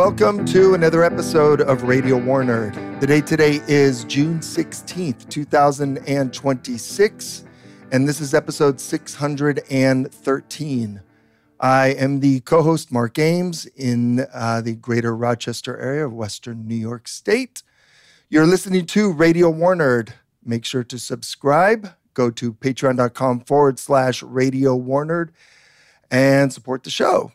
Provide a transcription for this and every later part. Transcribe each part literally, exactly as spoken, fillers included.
welcome to another episode of Radio Warner. The date today is June sixteenth, two thousand twenty-six, and this is episode six hundred thirteen. I am the co-host, Mark Ames, in uh, the greater Rochester area of Western New York State. You're listening to Radio Warner. Make sure to subscribe. Go to patreon.com forward slash Radio Warner and support the show.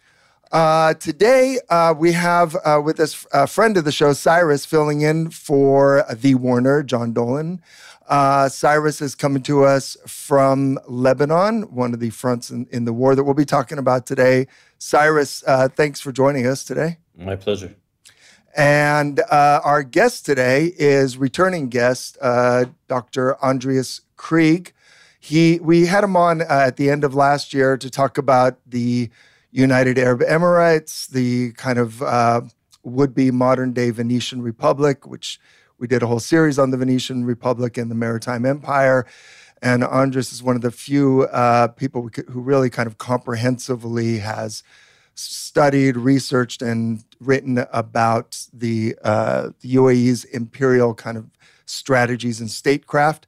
Uh, today, uh, we have uh, with us a friend of the show, Cyrus, filling in for the Warner, John Dolan. Uh, Cyrus is coming to us from Lebanon, one of the fronts in, in the war that we'll be talking about today. Cyrus, uh, thanks for joining us today. My pleasure. And uh, our guest today is returning guest, uh, Doctor Andreas Krieg. He, we had him on uh, at the end of last year to talk about the United Arab Emirates, the kind of uh, would-be modern-day Venetian Republic, which we did a whole series on the Venetian Republic and the Maritime Empire. And Andres is one of the few uh, people who really kind of comprehensively has studied, researched, and written about the, uh, the U A E's imperial kind of strategies and statecraft.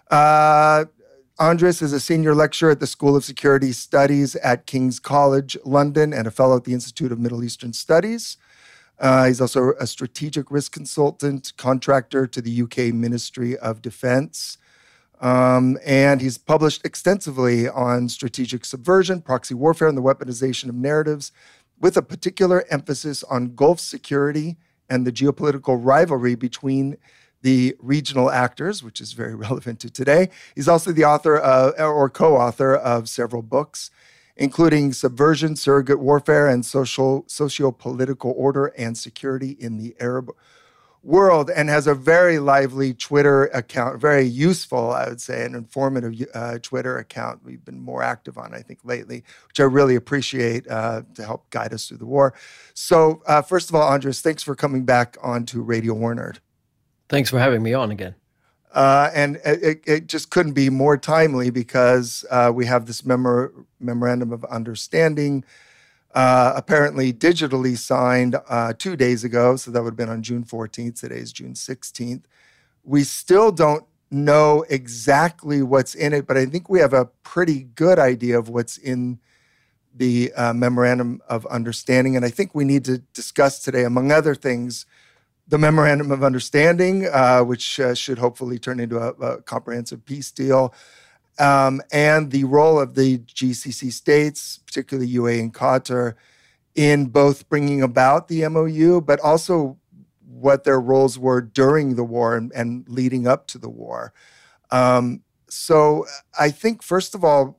Uh, Andres is a senior lecturer at the School of Security Studies at King's College London and a fellow at the Institute of Middle Eastern Studies. Uh, he's also a strategic risk consultant, contractor to the U K Ministry of Defense. Um, and he's published extensively on strategic subversion, proxy warfare, and the weaponization of narratives, with a particular emphasis on Gulf security and the geopolitical rivalry between the regional actors, which is very relevant to today. He's also the author of, or co-author of several books, including Subversion, Surrogate Warfare, and Social Socio-Political Order and Security in the Arab World, and has a very lively Twitter account, very useful, I would say, and informative uh, Twitter account we've been more active on, I think, lately, which I really appreciate uh, to help guide us through the war. So uh, first of all, Andres, thanks for coming back onto Radio Warner. Thanks for having me on again. Uh, and it, it just couldn't be more timely because uh, we have this memor- memorandum of understanding uh, apparently digitally signed uh, two days ago. So that would have been on June fourteenth. Today is June sixteenth. We still don't know exactly what's in it, but I think we have a pretty good idea of what's in the uh, memorandum of understanding. And I think we need to discuss today, among other things, the Memorandum of Understanding, uh, which uh, should hopefully turn into a, a comprehensive peace deal, um, and the role of the G C C states, particularly U A E and Qatar, in both bringing about the M O U, but also what their roles were during the war and, and leading up to the war. Um, so I think, first of all,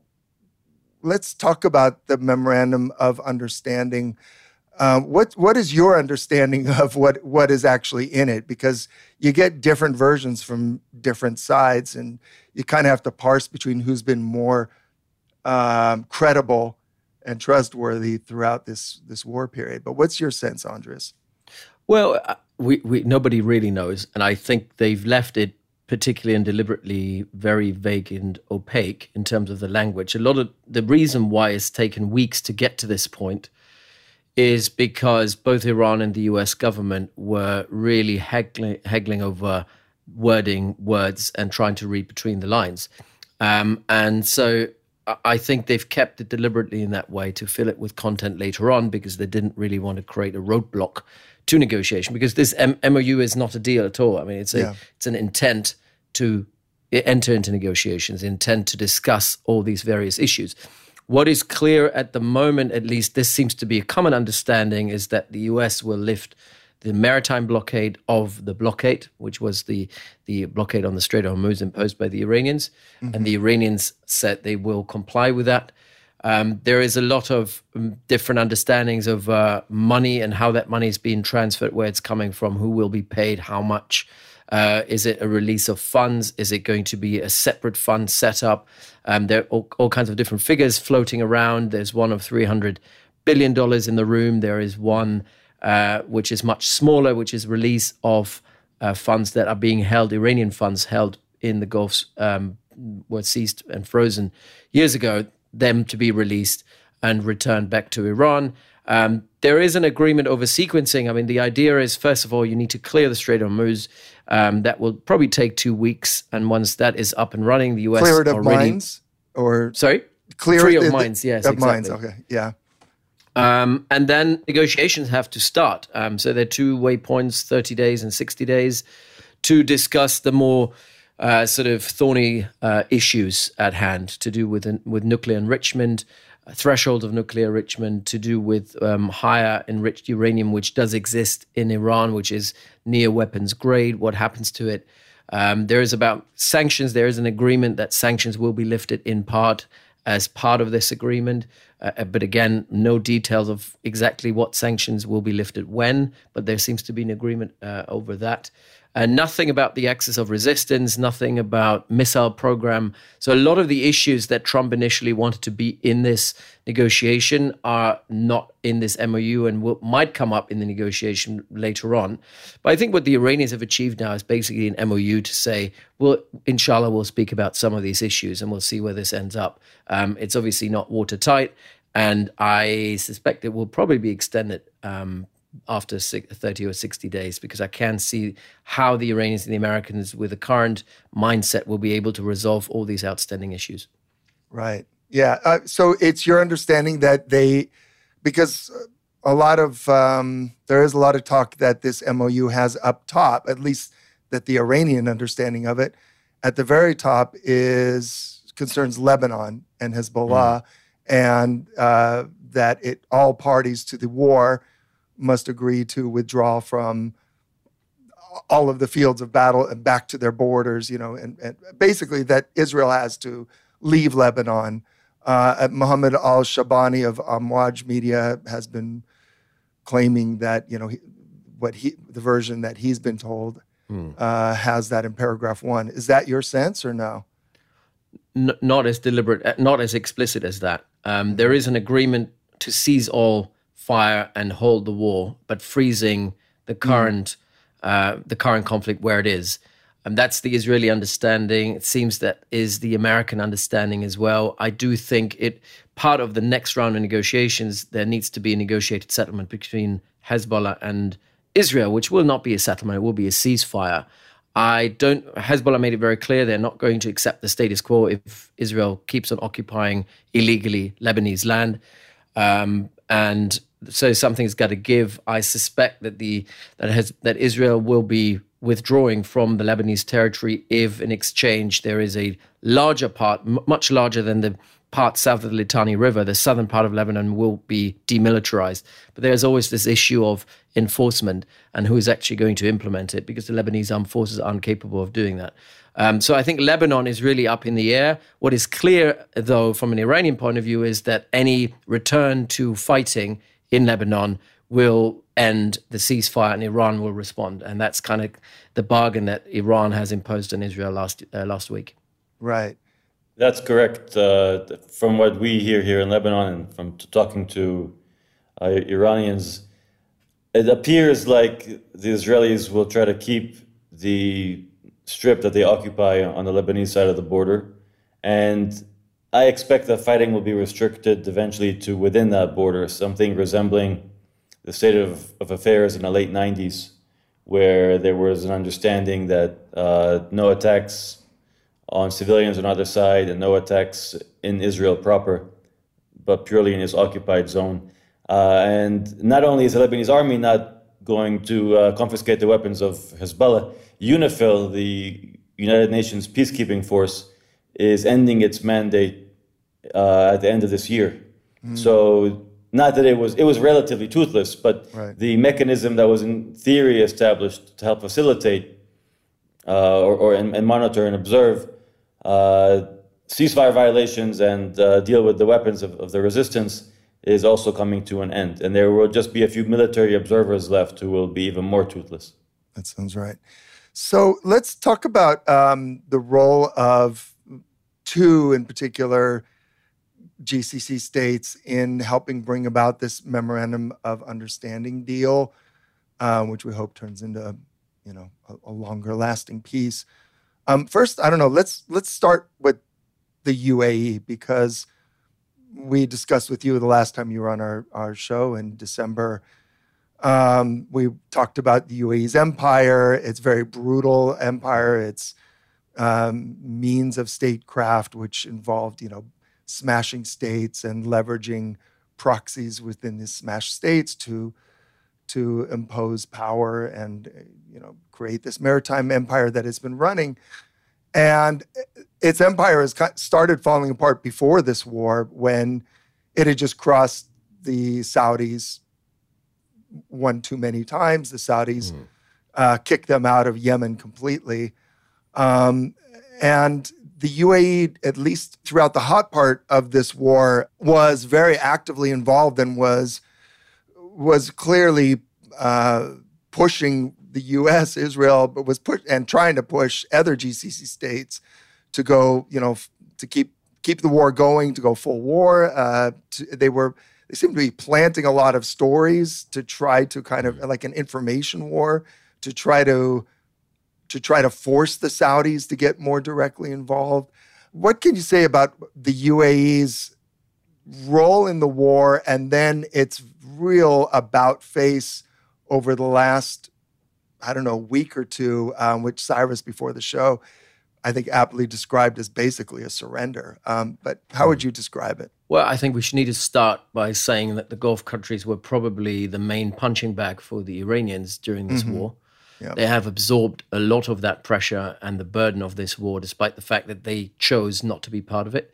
let's talk about the Memorandum of Understanding. Um, what what is your understanding of what, what is actually in it? Because you get different versions from different sides, and you kind of have to parse between who's been more um, credible and trustworthy throughout this this war period. But what's your sense, Andres? Well, we, we nobody really knows, and I think they've left it particularly and deliberately very vague and opaque in terms of the language. A lot of the reason why it's taken weeks to get to this point is because both Iran and the U S government were really haggling, haggling over wording, words, and trying to read between the lines. Um, and so I think they've kept it deliberately in that way to fill it with content later on because they didn't really want to create a roadblock to negotiation, because this M- MOU is not a deal at all. I mean, it's a yeah. it's an intent to enter into negotiations, intent to discuss all these various issues. What is clear at the moment, at least this seems to be a common understanding, is that the U S will lift the maritime blockade of the blockade, which was the, the blockade on the Strait of Hormuz imposed by the Iranians. Mm-hmm. And the Iranians said they will comply with that. Um, there is a lot of um, different understandings of uh, money and how that money is being transferred, where it's coming from, who will be paid, how much. Uh, is it a release of funds? Is it going to be a separate fund set up? Um, there are all, all kinds of different figures floating around. There's one of three hundred billion dollars in the room. There is one uh, which is much smaller, which is release of uh, funds that are being held, Iranian funds held in the Gulf, um, were seized and frozen years ago, them to be released and returned back to Iran. Um, there is an agreement over sequencing. I mean, the idea is, first of all, you need to clear the Strait of Hormuz. Um, that will probably take two weeks. And once that is up and running, the U S Clear it of already... mines? Or Sorry? Clear Free it of the, mines, yes, of exactly. mines, okay, yeah. Um, and then negotiations have to start. Um, so there are two waypoints, thirty days and sixty days, to discuss the more uh, sort of thorny uh, issues at hand to do with with nuclear enrichment, a threshold of nuclear enrichment, to do with um, higher enriched uranium, which does exist in Iran, which is near weapons grade. What happens to it? Um, there is about sanctions. There is an agreement that sanctions will be lifted in part as part of this agreement. Uh, but again, no details of exactly what sanctions will be lifted when, but there seems to be an agreement uh, over that. Uh, nothing about the axis of resistance, nothing about missile program. So a lot of the issues that Trump initially wanted to be in this negotiation are not in this M O U and will, might come up in the negotiation later on. But I think what the Iranians have achieved now is basically an M O U to say, well, inshallah, we'll speak about some of these issues and we'll see where this ends up. Um, it's obviously not watertight, and I suspect it will probably be extended um, after thirty or sixty days, because I can see how the Iranians and the Americans with the current mindset will be able to resolve all these outstanding issues. Right. Yeah. Uh, so it's your understanding that they, because a lot of, um, there is a lot of talk that this M O U has up top, at least that the Iranian understanding of it, at the very top is concerns Lebanon and Hezbollah, mm. and uh, that it all parties to the war must agree to withdraw from all of the fields of battle and back to their borders, you know, and, and basically that Israel has to leave Lebanon. Uh, Mohammed al-Shabani of Amwaj Media has been claiming that, you know, he, what he, the version that he's been told mm. uh, has that in paragraph one. Is that your sense or no? N- not as deliberate, not as explicit as that. Um, there is an agreement to cease all fire and hold the war, but freezing the current mm. uh, the current conflict where it is. And that's the Israeli understanding. It seems that is the American understanding as well. I do think it part of the next round of negotiations, there needs to be a negotiated settlement between Hezbollah and Israel, which will not be a settlement, it will be a ceasefire. I don't, Hezbollah made it very clear they're not going to accept the status quo if Israel keeps on occupying illegally Lebanese land. Um, and so something's got to give. I suspect that the that has that Israel will be withdrawing from the Lebanese territory if, in exchange, there is a larger part, m- much larger than the part south of the Litani River. The southern part of Lebanon will be demilitarized. But there's always this issue of enforcement and who is actually going to implement it, because the Lebanese armed forces aren't capable of doing that. Um, so I think Lebanon is really up in the air. What is clear, though, from an Iranian point of view, is that any return to fighting in Lebanon will end the ceasefire and Iran will respond. And that's kind of the bargain that Iran has imposed on Israel last uh, last week. Right. That's correct. Uh, from what we hear here in Lebanon and from t- talking to uh, Iranians, it appears like the Israelis will try to keep the strip that they occupy on the Lebanese side of the border. And I expect that fighting will be restricted eventually to within that border, something resembling the state of, of affairs in the late nineties, where there was an understanding that uh, no attacks on civilians on either side and no attacks in Israel proper, but purely in its occupied zone. Uh, and not only is the Lebanese army not going to uh, confiscate the weapons of Hezbollah, UNIFIL, the United Nations peacekeeping force, is ending its mandate uh, at the end of this year. Mm. So not that it was it was relatively toothless, but right. the mechanism that was in theory established to help facilitate uh, or, or and, and monitor and observe uh, ceasefire violations and uh, deal with the weapons of, of the resistance is also coming to an end. And there will just be a few military observers left who will be even more toothless. That sounds right. So let's talk about um, the role of two, in particular, G C C states in helping bring about this memorandum of understanding deal, uh, which we hope turns into, you know, a, a longer lasting peace. Um, first, I don't know. Let's let's start with the U A E, because we discussed with you the last time you were on our, our show in December. Um, we talked about the U A E's empire. It's very brutal empire. It's um, means of statecraft, which involved, you know, smashing states and leveraging proxies within the smashed states to to impose power and, you know, create this maritime empire that has been running. And its empire has started falling apart before this war when it had just crossed the Saudis one too many times. The Saudis mm. uh, kicked them out of Yemen completely. Um, and the U A E, at least throughout the hot part of this war, was very actively involved and was was clearly uh, pushing the U S, Israel, but was push and trying to push other G C C states to go, you know, f- to keep keep the war going, to go full war. Uh, to, they were they seemed to be planting a lot of stories to try to kind of like an information war to try to to try to force the Saudis to get more directly involved. What can you say about the U A E's role in the war and then its real about face over the last, I don't know, week or two, um, which Cyrus before the show, I think aptly described as basically a surrender. Um, but how would you describe it? Well, I think we should need to start by saying that the Gulf countries were probably the main punching bag for the Iranians during this mm-hmm. war. Yep. They have absorbed a lot of that pressure and the burden of this war, despite the fact that they chose not to be part of it.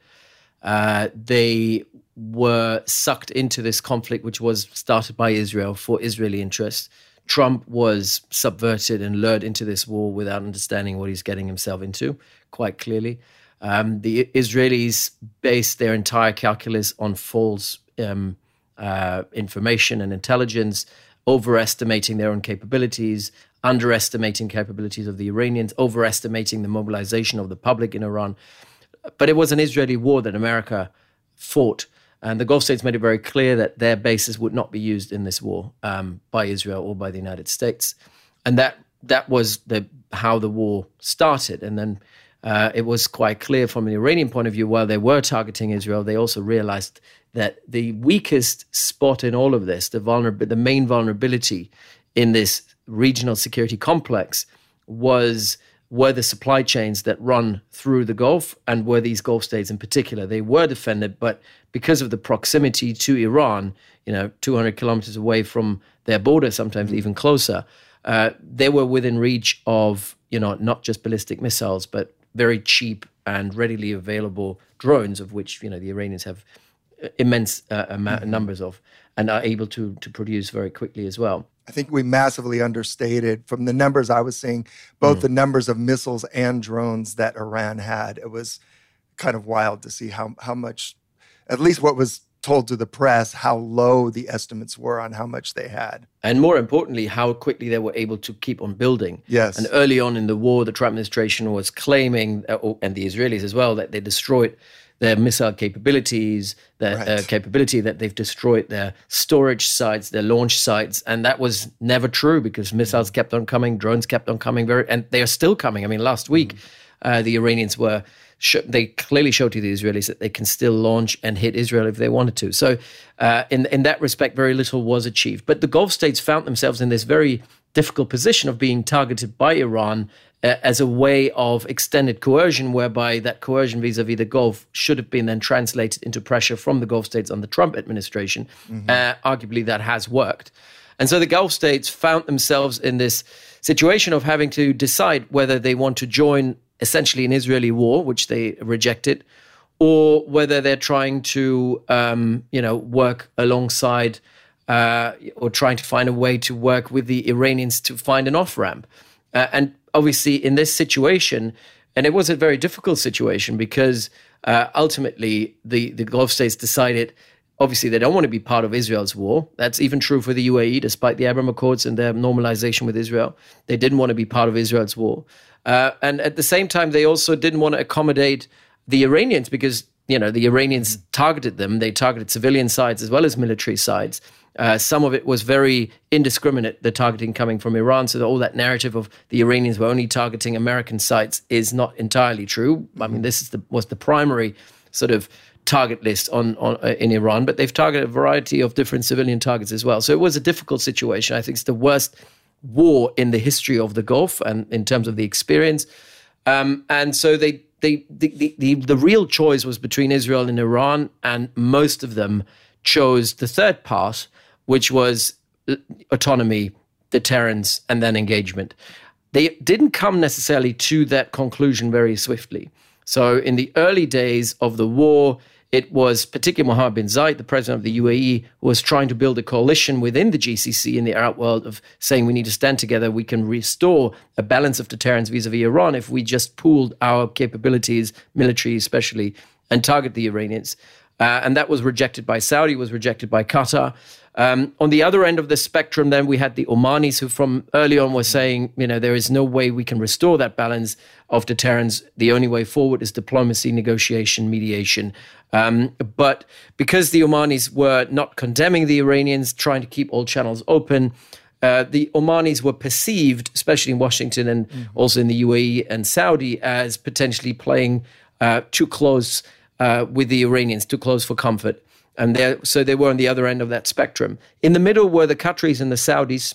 Uh, they were sucked into this conflict, which was started by Israel for Israeli interests. Trump was subverted and lured into this war without understanding what he's getting himself into, quite clearly. Um, the Israelis based their entire calculus on false um, uh, information and intelligence, overestimating their own capabilities, underestimating capabilities of the Iranians, overestimating the mobilization of the public in Iran. But it was an Israeli war that America fought. And the Gulf states made it very clear that their bases would not be used in this war um, by Israel or by the United States. And that that was the how the war started. And then uh, it was quite clear from an Iranian point of view, while they were targeting Israel, they also realized that the weakest spot in all of this, the vulner- the main vulnerability in this regional security complex was were the supply chains that run through the Gulf, and were these Gulf states in particular. They were defended, but because of the proximity to Iran, you know, two hundred kilometers away from their border, sometimes even closer, uh, they were within reach of, you know, not just ballistic missiles, but very cheap and readily available drones, of which, you know, the Iranians have immense uh, amount, mm-hmm. numbers of, and are able to to produce very quickly as well. I think we massively understated from the numbers I was seeing, both mm. the numbers of missiles and drones that Iran had. It was kind of wild to see how how much, at least what was told to the press, how low the estimates were on how much they had. And more importantly, how quickly they were able to keep on building. Yes. And early on in the war, the Trump administration was claiming, uh, and the Israelis as well, that they destroyed their missile capabilities, their right. uh, capability that they've destroyed their storage sites, their launch sites. And that was never true because missiles mm-hmm. kept on coming, drones kept on coming, very, and they are still coming. I mean, last week, mm-hmm. uh, the Iranians were, sh- they clearly showed to the Israelis that they can still launch and hit Israel if they wanted to. So uh, in, in that respect, very little was achieved. But the Gulf states found themselves in this very difficult position of being targeted by Iran uh, as a way of extended coercion, whereby that coercion vis-a-vis the Gulf should have been then translated into pressure from the Gulf states on the Trump administration. Mm-hmm. Uh, arguably, that has worked. And so the Gulf states found themselves in this situation of having to decide whether they want to join essentially an Israeli war, which they rejected, or whether they're trying to, um, you know, work alongside uh, or trying to find a way to work with the Iranians to find an off-ramp. Uh, and obviously in this situation, and it was a very difficult situation because uh, ultimately the, the Gulf states decided, obviously they don't want to be part of Israel's war. That's even true for the U A E, despite the Abraham Accords and their normalization with Israel. They didn't want to be part of Israel's war. Uh, and at the same time, they also didn't want to accommodate the Iranians because, you know, the Iranians targeted them. They targeted civilian sites as well as military sites. Uh, some of it was very indiscriminate, the targeting coming from Iran. So that all that narrative of the Iranians were only targeting American sites is not entirely true. I mean, this is the, was the primary sort of target list on, on uh, in Iran, but they've targeted a variety of different civilian targets as well. So it was a difficult situation. I think it's the worst war in the history of the Gulf and in terms of the experience. Um, and so they, they the, the, the, the real choice was between Israel and Iran, and most of them chose the third path, which was autonomy, deterrence, and then engagement. They didn't come necessarily to that conclusion very swiftly. So in the early days of the war, it was particularly Mohammed bin Zayed, the president of the U A E, who was trying to build a coalition within the G C C in the Arab world of saying we need to stand together. We can restore a balance of deterrence vis-a-vis Iran if we just pooled our capabilities, military especially, and target the Iranians. Uh, and that was rejected by Saudi, was rejected by Qatar. Um, on the other end of the spectrum, then we had the Omanis, who from early on were saying, you know, there is no way we can restore that balance of deterrence. The only way forward is diplomacy, negotiation, mediation. Um, but because the Omanis were not condemning the Iranians, trying to keep all channels open, uh, the Omanis were perceived, especially in Washington and mm-hmm. also in the U A E and Saudi, as potentially playing uh, too close uh, with the Iranians, too close for comfort. And so they were on the other end of that spectrum. In the middle were the Qataris and the Saudis,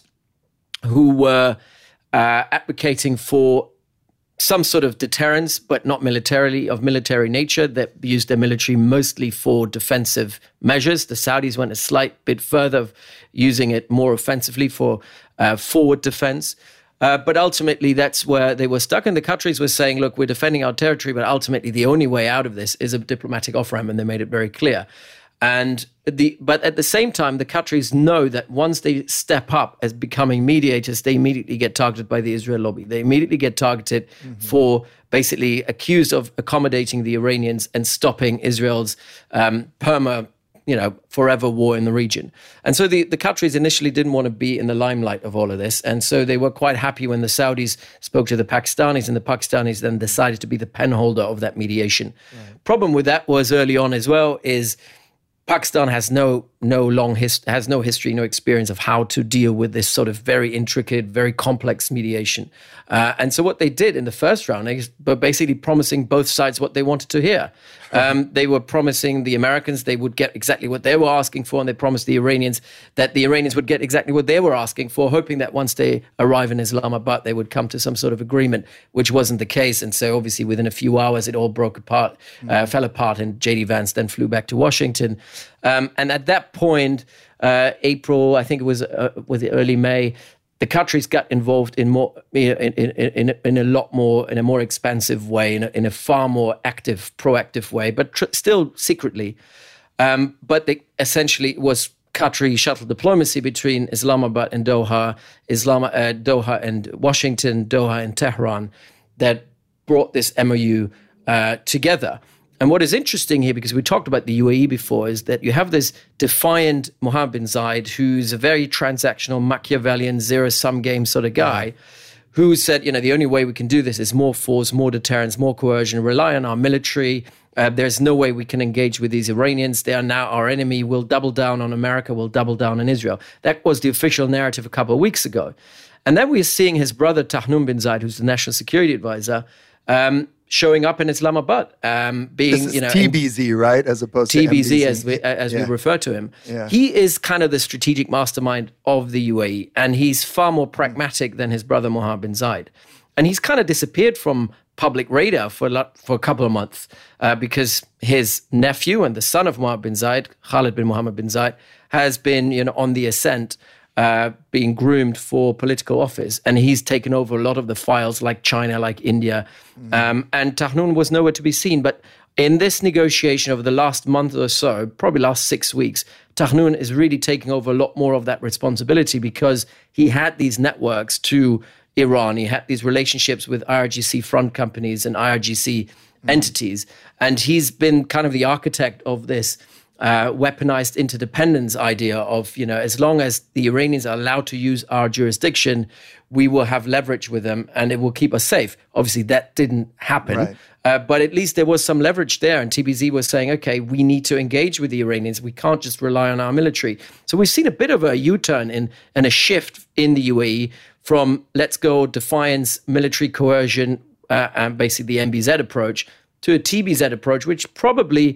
who were uh, advocating for some sort of deterrence, but not militarily, of military nature, that used their military mostly for defensive measures. The Saudis went a slight bit further, using it more offensively for uh, forward defense. Uh, but ultimately, that's where they were stuck. And the Qataris were saying, look, we're defending our territory, but ultimately the only way out of this is a diplomatic off-ramp, and they made it very clear. And the but at the same time, the Qataris know that once they step up as becoming mediators, they immediately get targeted by the Israel lobby. They immediately get targeted mm-hmm. for basically accused of accommodating the Iranians and stopping Israel's um, perma, you know, forever war in the region. And so the, the Qataris initially didn't want to be in the limelight of all of this. And so they were quite happy when the Saudis spoke to the Pakistanis, and the Pakistanis then decided to be the penholder of that mediation. Right. Problem with that was early on as well is Pakistan has no no long his, has no history, no experience of how to deal with this sort of very intricate, very complex mediation. Uh, and so what they did in the first round is basically promising both sides what they wanted to hear. Um, they were promising the Americans they would get exactly what they were asking for, and they promised the Iranians that the Iranians would get exactly what they were asking for, hoping that once they arrive in Islamabad, they would come to some sort of agreement, which wasn't the case. And so obviously within a few hours, it all broke apart, mm-hmm. uh, fell apart, and J D Vance then flew back to Washington. Um, and at that point, uh, April, I think it was uh, was it early May, the Qataris got involved in more in in, in, in a lot more in a more expansive way, in a, in a far more active, proactive way, but tr- still secretly. Um, but they essentially was Qatari shuttle diplomacy between Islamabad and Doha, Islam uh, Doha and Washington, Doha and Tehran, that brought this M O U uh, together. And what is interesting here, because we talked about the U A E before, is that you have this defiant Mohammed bin Zayed, who's a very transactional, Machiavellian, zero-sum game sort of guy, who said, you know, the only way we can do this is more force, more deterrence, more coercion, rely on our military. Uh, there's no way we can engage with these Iranians. They are now our enemy. We'll double down on America. We'll double down on Israel. That was the official narrative a couple of weeks ago. And then we're seeing his brother, Tahnoun bin Zayed, who's the national security advisor, um, showing up in Islamabad, um, being, this is you know, T B Z, right, as opposed T B Z, to T B Z, as we as yeah. we refer to him. Yeah. He is kind of the strategic mastermind of the U A E, and he's far more pragmatic than his brother Mohammed bin Zayed. And he's kind of disappeared from public radar for a, lot, for a couple of months uh, because his nephew and the son of Mohammed bin Zayed, Khalid bin Mohammed bin Zayed, has been, you know, on the ascent, Uh, being groomed for political office. And he's taken over a lot of the files like China, like India. Mm. Um, and Tahnoun was nowhere to be seen. But in this negotiation over the last month or so, probably last six weeks, Tahnoun is really taking over a lot more of that responsibility because he had these networks to Iran. He had these relationships with I R G C front companies and I R G C mm. entities. And he's been kind of the architect of this Uh, weaponized interdependence idea of, you know, as long as the Iranians are allowed to use our jurisdiction, we will have leverage with them and it will keep us safe. Obviously, that didn't happen, right. uh, but at least there was some leverage there. And T B Z was saying, okay, we need to engage with the Iranians. We can't just rely on our military. So we've seen a bit of a U-turn in, and a shift in the U A E from let's go defiance, military coercion, uh, and basically the M B Z approach to a T B Z approach, which probably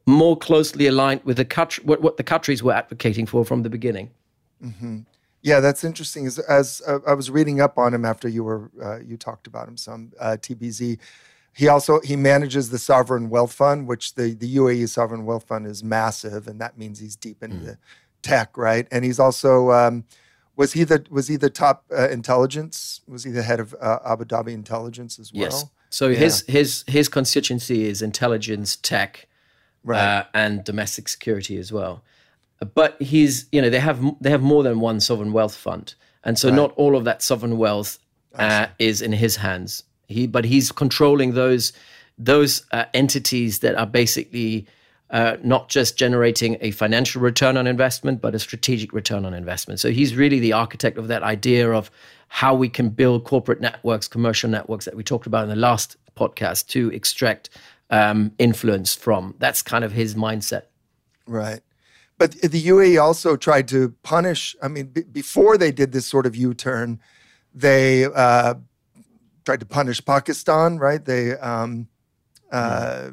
more closely aligned with the Qat- what, what the Qataris were advocating for from the beginning. Mm-hmm. Yeah, that's interesting. As, as uh, I was reading up on him after you were uh, you talked about him some, uh, T B Z. He also he manages the Sovereign Wealth Fund, which the, the U A E Sovereign Wealth Fund is massive, and that means he's deep into mm. tech, right? And he's also um, was he the was he the top uh, intelligence? Was he the head of uh, Abu Dhabi intelligence as well? Yes. So yeah. his his his constituency is intelligence, tech, right. uh, and domestic security as well. But he's you know they have they have more than one sovereign wealth fund, and so right. not all of that sovereign wealth uh, is in his hands. He, but he's controlling those those uh, entities that are basically uh, not just generating a financial return on investment, but a strategic return on investment. So he's really the architect of that idea of how we can build corporate networks, commercial networks that we talked about in the last podcast to extract um, influence from. That's kind of his mindset. Right. But the U A E also tried to punish, I mean, b- before they did this sort of U-turn, they uh, tried to punish Pakistan, right? They, um, uh,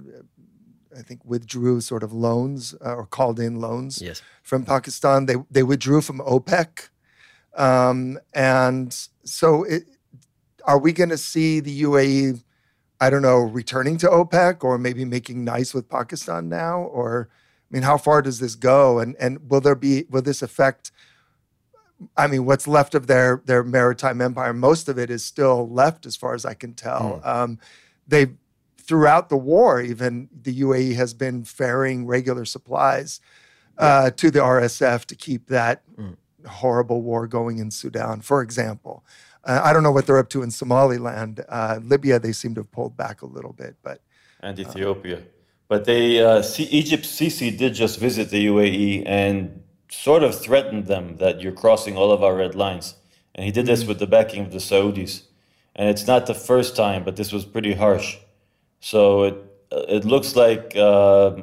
I think, withdrew sort of loans uh, or called in loans yes. from Pakistan. They they withdrew from OPEC. Um, and so it, are we going to see the U A E, I don't know, returning to OPEC or maybe making nice with Pakistan now? Or, I mean, how far does this go? And and will there be, will this affect, I mean, what's left of their their maritime empire? Most of it is still left as far as I can tell. Mm. Um, they, throughout the war, even the U A E has been ferrying regular supplies uh, yeah. to the R S F to keep that mm. horrible war going in Sudan, for example. Uh, I don't know what they're up to in Somaliland. Uh, Libya, they seem to have pulled back a little bit, but and Ethiopia. Uh, but they uh, C- Egypt Sisi did just visit the U A E and sort of threatened them that you're crossing all of our red lines. And he did this with the backing of the Saudis. And it's not the first time, but this was pretty harsh. So it it looks like uh,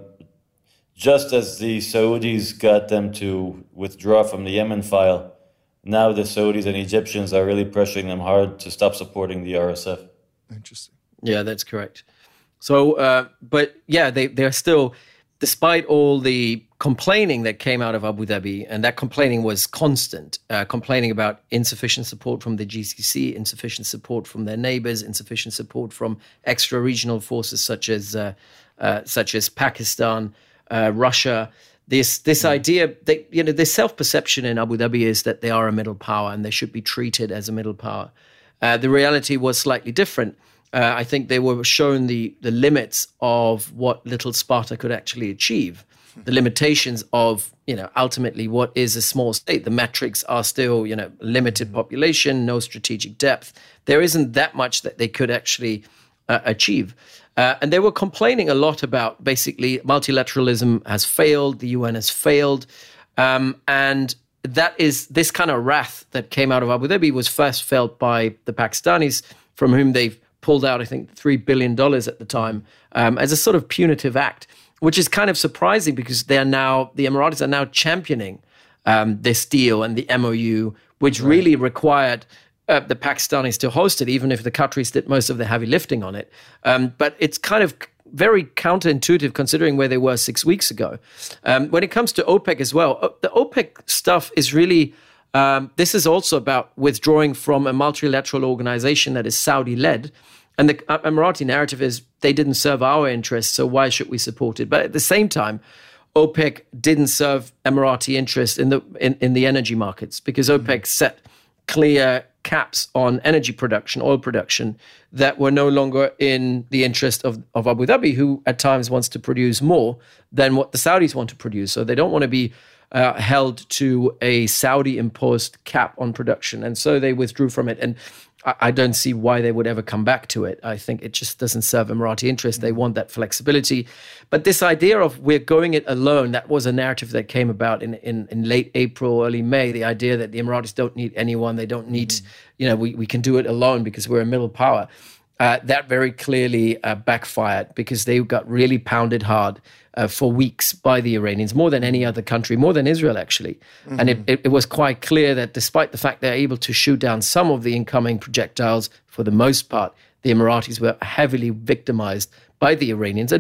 just as the Saudis got them to withdraw from the Yemen file, now the Saudis and Egyptians are really pressuring them hard to stop supporting the R S F. Interesting. Yeah, that's correct. So, uh, but yeah, they, they're still, despite all the complaining that came out of Abu Dhabi, and that complaining was constant, uh, complaining about insufficient support from the G C C, insufficient support from their neighbors, insufficient support from extra-regional forces such as uh, uh, such as Pakistan, uh, Russia. This this mm. idea, they, you know, the self-perception in Abu Dhabi is that they are a middle power and they should be treated as a middle power. Uh, the reality was slightly different. Uh, I think they were shown the the limits of what little Sparta could actually achieve, the limitations of, you know, ultimately what is a small state. The metrics are still, you know, limited population, no strategic depth. There isn't that much that they could actually uh, achieve. Uh, and they were complaining a lot about basically multilateralism has failed, the U N has failed. Um, and that is this kind of wrath that came out of Abu Dhabi was first felt by the Pakistanis, from whom they've pulled out, I think, three billion dollars at the time um, as a sort of punitive act, which is kind of surprising because they are now, the Emiratis are now championing um, this deal and the M O U, which right. really required uh, the Pakistanis to host it, even if the Qataris did most of the heavy lifting on it. Um, but it's kind of very counterintuitive considering where they were six weeks ago. Um, when it comes to OPEC as well, the OPEC stuff is really, um, this is also about withdrawing from a multilateral organization that is Saudi-led. And the Emirati narrative is they didn't serve our interests, so why should we support it? But at the same time, OPEC didn't serve Emirati interests in the in, in the energy markets because OPEC set clear caps on energy production, oil production, that were no longer in the interest of, of Abu Dhabi, who at times wants to produce more than what the Saudis want to produce. So they don't want to be uh, held to a Saudi-imposed cap on production. And so they withdrew from it. And I don't see why they would ever come back to it. I think it just doesn't serve Emirati interest. They want that flexibility. But this idea of we're going it alone, that was a narrative that came about in, in, in late April, early May, the idea that the Emiratis don't need anyone. They don't need, mm-hmm. you know, we, we can do it alone because we're a middle power. Uh, that very clearly uh, backfired because they got really pounded hard uh, for weeks by the Iranians, more than any other country, more than Israel, actually. Mm-hmm. And it, it, it was quite clear that despite the fact they're able to shoot down some of the incoming projectiles, for the most part, the Emiratis were heavily victimized by the Iranians. And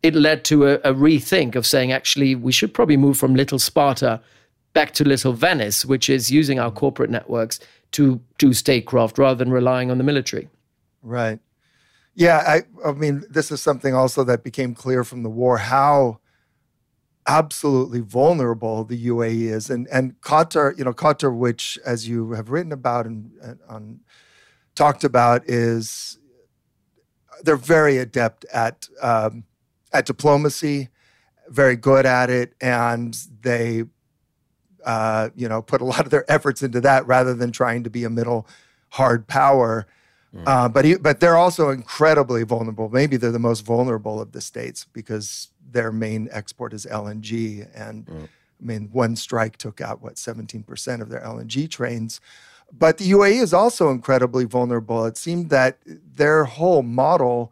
it led to a, a rethink of saying, actually, we should probably move from little Sparta back to little Venice, which is using our corporate networks to do statecraft rather than relying on the military. Right. Yeah, I, I mean, this is something also that became clear from the war, how absolutely vulnerable the U A E is. And and Qatar, you know, Qatar, which, as you have written about and, and on, talked about, is they're very adept at um, at diplomacy, very good at it, and they, uh, you know, put a lot of their efforts into that rather than trying to be a middle hard power. Mm. Uh, but he, but they're also incredibly vulnerable. Maybe they're the most vulnerable of the states because their main export is L N G, and mm. I mean, one strike took out what seventeen percent of their L N G trains. But the U A E is also incredibly vulnerable. It seemed that their whole model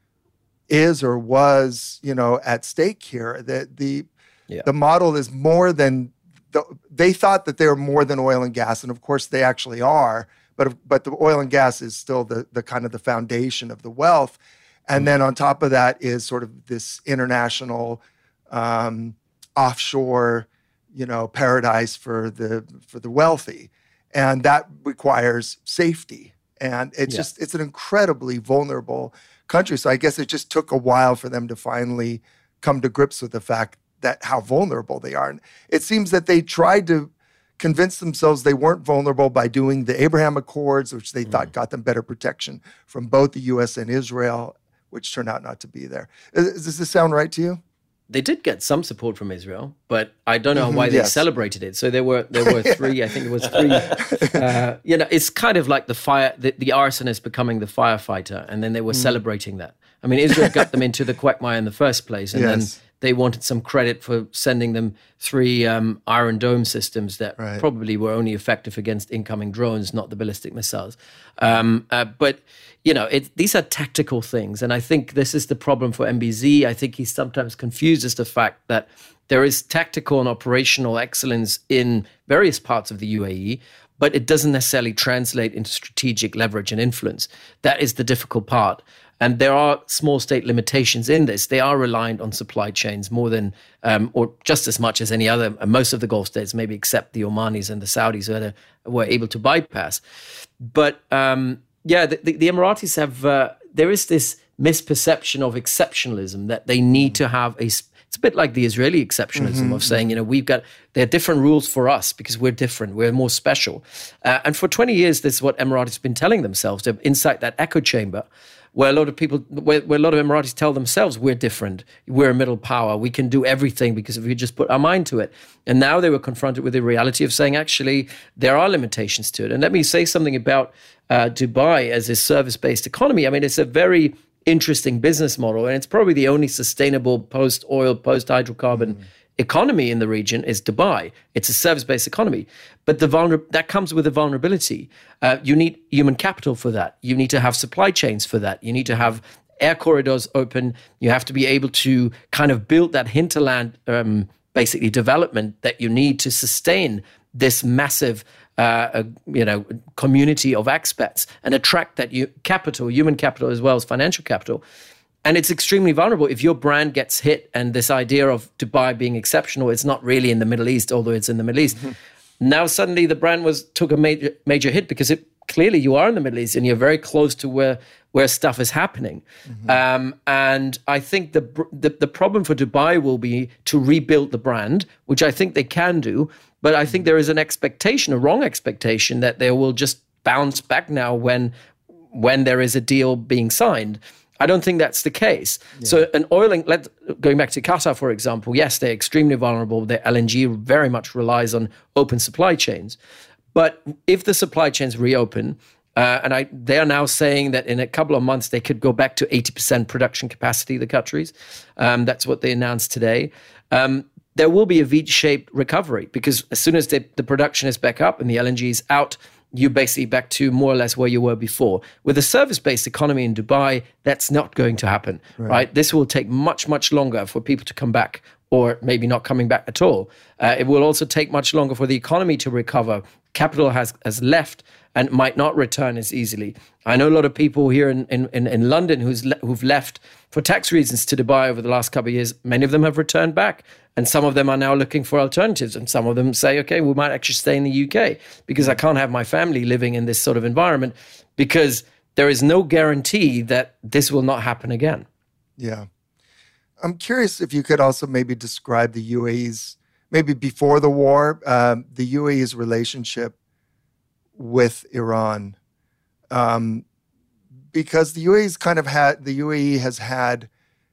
is or was, you know, at stake here. That the yeah. the model is more than the, they thought that they were more than oil and gas, and of course they actually are. But but the oil and gas is still the the kind of the foundation of the wealth, and mm. then on top of that is sort of this international um, offshore, you know, paradise for the for the wealthy, and that requires safety, and it's yeah. just it's an incredibly vulnerable country. So I guess it just took a while for them to finally come to grips with the fact that how vulnerable they are. And it seems that they tried to convinced themselves they weren't vulnerable by doing the Abraham Accords, which they mm. thought got them better protection from both the U S and Israel, which turned out not to be there. Does this sound right to you? They did get some support from Israel, but I don't know mm-hmm, why they yes. celebrated it. So there were there were three, I think it was three. Uh, you know, it's kind of like the fire, the, the arsonist becoming the firefighter, and then they were mm. celebrating that. I mean, Israel got them into the quagmire in the first place, and yes. then they wanted some credit for sending them three um, Iron Dome systems that right. probably were only effective against incoming drones, not the ballistic missiles. Um, uh, but, you know, it, these are tactical things. And I think this is the problem for M B Z. I think he sometimes confuses the fact that there is tactical and operational excellence in various parts of the U A E, but it doesn't necessarily translate into strategic leverage and influence. That is the difficult part. And there are small state limitations in this. They are reliant on supply chains more than, um, or just as much as any other, uh, most of the Gulf states, maybe except the Omanis and the Saudis who had a, were able to bypass. But um, yeah, the, the, the Emiratis have, uh, there is this misperception of exceptionalism that they need to have a, it's a bit like the Israeli exceptionalism mm-hmm. of saying, you know, we've got, there are different rules for us because we're different, we're more special. Uh, and for twenty years, this is what Emiratis have been telling themselves. They're inside that echo chamber, where a lot of people, where, where a lot of Emiratis tell themselves, we're different, we're a middle power, we can do everything because if we just put our mind to it. And now they were confronted with the reality of saying, actually, there are limitations to it. And let me say something about uh, Dubai as a service-based economy. I mean, it's a very interesting business model, and it's probably the only sustainable post-oil, post-hydrocarbon mm. economy in the region is Dubai. It's a service-based economy. But the vulner- that comes with a vulnerability. Uh, you need human capital for that. You need to have supply chains for that. You need to have air corridors open. You have to be able to kind of build that hinterland, um, basically development that you need to sustain this massive uh, uh, you know, community of expats and attract that u- capital, human capital as well as financial capital. And it's extremely vulnerable. If your brand gets hit and this idea of Dubai being exceptional, it's not really in the Middle East, although it's in the Middle East. Mm-hmm. Now suddenly the brand was took a major major hit because it clearly you are in the Middle East and you're very close to where where stuff is happening. Mm-hmm. Um, and I think the, the the problem for Dubai will be to rebuild the brand, which I think they can do. But I think there is an expectation, a wrong expectation, that they will just bounce back now when when there is a deal being signed. I don't think that's the case. Yeah. So an oil, and let going back to Qatar, for example, yes, they're extremely vulnerable. Their L N G very much relies on open supply chains. But if the supply chains reopen, uh, and I, they are now saying that in a couple of months they could go back to eighty percent production capacity, the Qataris. Um, that's what they announced today. Um, there will be a V-shaped recovery because as soon as the, the production is back up and the L N G is out, you're basically back to more or less where you were before. With a service-based economy in Dubai, that's not going to happen, right? right? This will take much, much longer for people to come back or maybe not coming back at all. Uh, it will also take much longer for the economy to recover. Capital has, has left and might not return as easily. I know a lot of people here in, in, in London who's le- who've left for tax reasons to Dubai over the last couple of years. Many of them have returned back, and some of them are now looking for alternatives. And some of them say, okay, we might actually stay in the U K because I can't have my family living in this sort of environment, because there is no guarantee that this will not happen again. Yeah. I'm curious if you could also maybe describe the U A E's, maybe before the war, um, the U A E's relationship with Iran. Um, because the U A E's kind of had, the U A E has had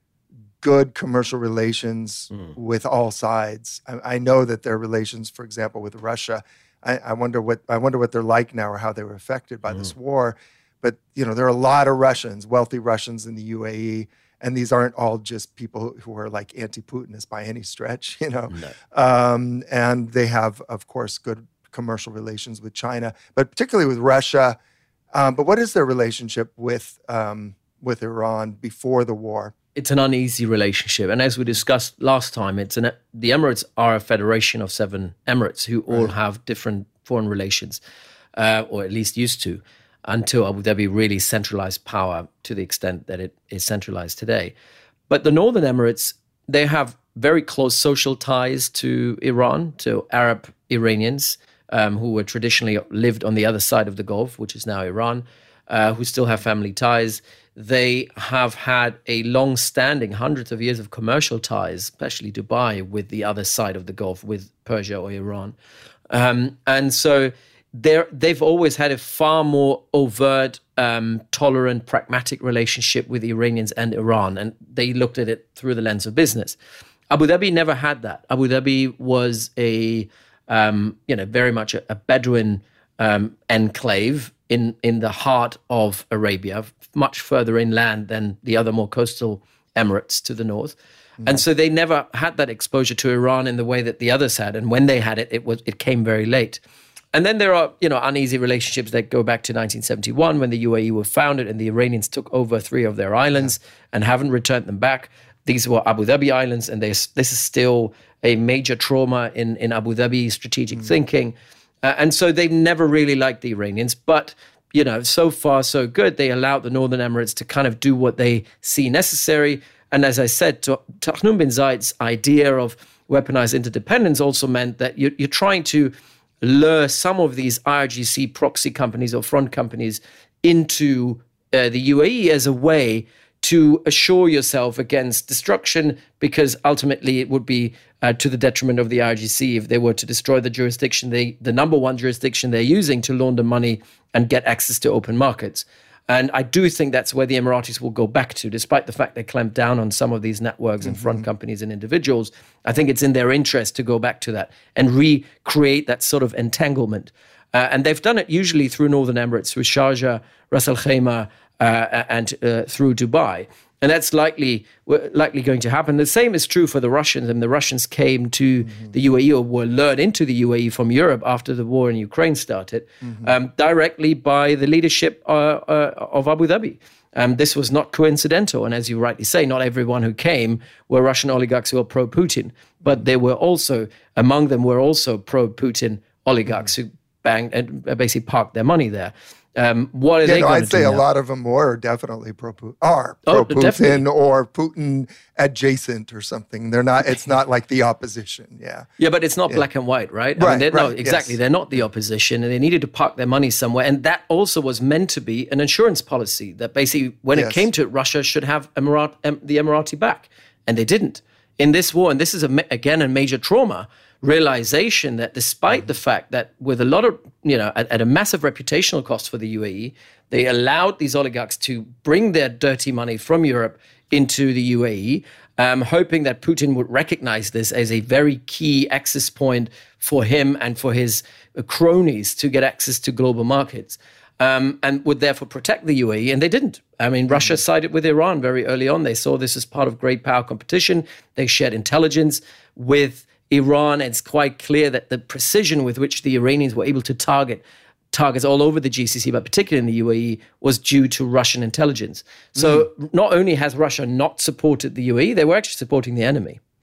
good commercial relations mm. with all sides. I, I know that their relations, for example, with Russia, I, I wonder what I wonder what they're like now, or how they were affected by mm. this war. But you know, there are a lot of Russians, wealthy Russians in the U A E, and these aren't all just people who are like anti-Putinist by any stretch, you know. No. Um, and they have, of course, good commercial relations with China, but particularly with Russia. Um, but what is their relationship with um, with Iran before the war? It's an uneasy relationship. And as we discussed last time, it's an, the Emirates are a federation of seven Emirates who all right. have different foreign relations, uh, or at least used to, until Abu Dhabi really centralized power to the extent that it is centralized today. But the Northern Emirates, they have very close social ties to Iran, to Arab Iranians, um, who were traditionally lived on the other side of the Gulf, which is now Iran, uh, who still have family ties. They have had a long-standing, hundreds of years of commercial ties, especially Dubai, with the other side of the Gulf, with Persia or Iran. Um, and so they're, they've always had a far more overt, um, tolerant, pragmatic relationship with the Iranians and Iran, and they looked at it through the lens of business. Abu Dhabi never had that. Abu Dhabi was a, um, you know, very much a, a Bedouin um, enclave in, in the heart of Arabia, much further inland than the other more coastal Emirates to the north. Mm-hmm. And so they never had that exposure to Iran in the way that the others had. And when they had it, it was it came very late. And then there are, you know, uneasy relationships that go back to nineteen seventy-one when the U A E were founded and the Iranians took over three of their islands yeah. and haven't returned them back. These were Abu Dhabi islands, and they, this is still a major trauma in, in Abu Dhabi strategic mm-hmm. thinking. Uh, and so they've never really liked the Iranians. But, you know, so far so good. They allowed the Northern Emirates to kind of do what they see necessary. And as I said, Tahnoun bin Zayed's idea of weaponized interdependence also meant that you're, you're trying to lure some of these I R G C proxy companies or front companies into uh, the U A E as a way to assure yourself against destruction, because ultimately it would be uh, to the detriment of the I R G C if they were to destroy the jurisdiction, they, the number one jurisdiction they're using to launder money and get access to open markets. And I do think that's where the Emiratis will go back to, despite the fact they clamped down on some of these networks and front mm-hmm. companies and individuals. I think it's in their interest to go back to that and recreate that sort of entanglement. Uh, and they've done it usually through Northern Emirates, through Sharjah, Ras Al Khaimah, uh, and uh, through Dubai. And that's likely likely going to happen. The same is true for the Russians. And the Russians came to mm-hmm. the U A E, or were lured into the U A E from Europe after the war in Ukraine started, mm-hmm. um, directly by the leadership uh, uh, of Abu Dhabi. Um, this was not coincidental. And as you rightly say, not everyone who came were Russian oligarchs who were pro-Putin. But there were also, among them were also pro-Putin oligarchs mm-hmm. who banged and basically parked their money there. Um, what are yeah, they no, going I'd to say do a now? lot of them were definitely pro are Oh, pro Putin definitely. or Putin adjacent or something. They're not. It's not like the opposition. Yeah. Yeah, but it's not Yeah. black and white, right? I Right, mean, they're, no, right, exactly. yes. They're not the opposition, and they needed to park their money somewhere. And that also was meant to be an insurance policy that basically, when Yes. it came to it, Russia should have Emirat, em, the Emirati back, and they didn't. In this war, and this is a, ma- again a major trauma, realization that despite the fact that with a lot of, you know, at, at a massive reputational cost for the U A E, they allowed these oligarchs to bring their dirty money from Europe into the U A E, um, hoping that Putin would recognize this as a very key access point for him and for his cronies to get access to global markets, um, and would therefore protect the U A E. And they didn't. I mean, mm-hmm. Russia sided with Iran very early on. They saw this as part of great power competition. They shared intelligence with Iran. It's quite clear that the precision with which the Iranians were able to target targets all over the G C C, but particularly in the U A E, was due to Russian intelligence. So mm. not only has Russia not supported the U A E, they were actually supporting the enemy.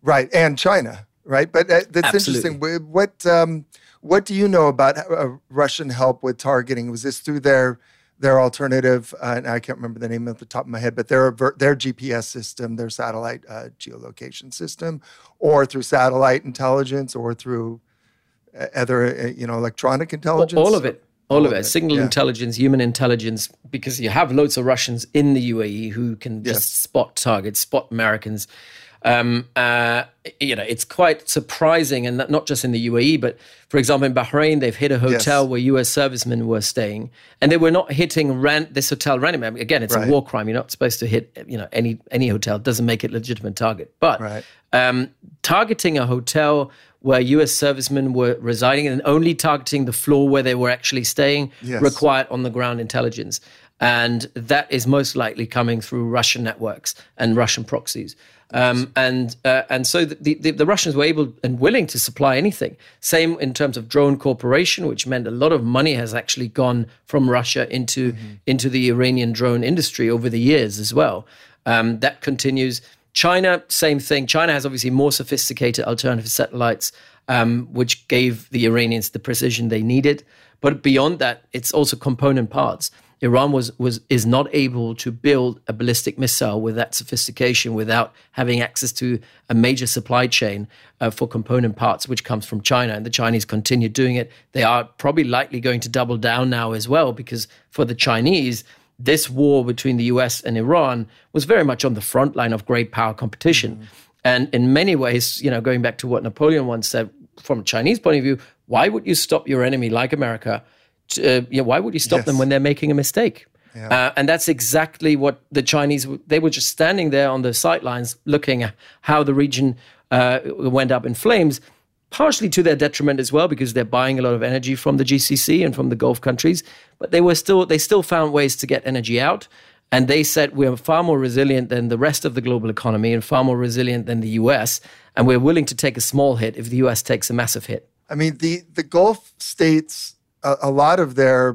Right, and China, right? But uh, that's Absolutely. interesting. What um, what do you know about uh, Russian help with targeting? Was this through their their alternative? Uh, and I can't remember the name off the top of my head, but their their G P S system, their satellite uh, geolocation system, or through satellite intelligence, or through uh, other uh, you know electronic intelligence. All of it. All, All of it. it. Signal yeah. intelligence, human intelligence, because you have loads of Russians in the U A E who can just Yes. spot targets, spot Americans. Um, uh, you know, it's quite surprising, and not just in the U A E, but for example, in Bahrain, they've hit a hotel Yes. where U S servicemen were staying, and they were not hitting ran- this hotel randomly. I mean, again, it's Right. a war crime. You're not supposed to hit, you know, any any hotel. It doesn't make it a legitimate target. But Right. um, targeting a hotel where U S servicemen were residing and only targeting the floor where they were actually staying Yes. required on-the-ground intelligence. And that is most likely coming through Russian networks and Russian proxies. Um, and uh, and so the, the, the Russians were able and willing to supply anything. Same in terms of drone cooperation, which meant a lot of money has actually gone from Russia into, mm-hmm. into the Iranian drone industry over the years as well. Um, that continues. China, same thing. China has obviously more sophisticated alternative satellites, um, which gave the Iranians the precision they needed. But beyond that, it's also component parts. Iran was was is not able to build a ballistic missile with that sophistication without having access to a major supply chain uh, for component parts, which comes from China. And the Chinese continue doing it. They are probably likely going to double down now as well, because for the Chinese, this war between the U S and Iran was very much on the front line of great power competition. Mm-hmm. And in many ways, you know, going back to what Napoleon once said, from a Chinese point of view, why would you stop your enemy like America? Uh, you know, why would you stop yes. them when they're making a mistake? Yeah. Uh, and that's exactly what the Chinese, they were just standing there on the sidelines looking at how the region uh, went up in flames, partially to their detriment as well, because they're buying a lot of energy from the G C C and from the Gulf countries. But they were still, they still found ways to get energy out. And they said, we're far more resilient than the rest of the global economy and far more resilient than the U S. And we're willing to take a small hit if the U S takes a massive hit. I mean, the, the Gulf states, a, a lot of their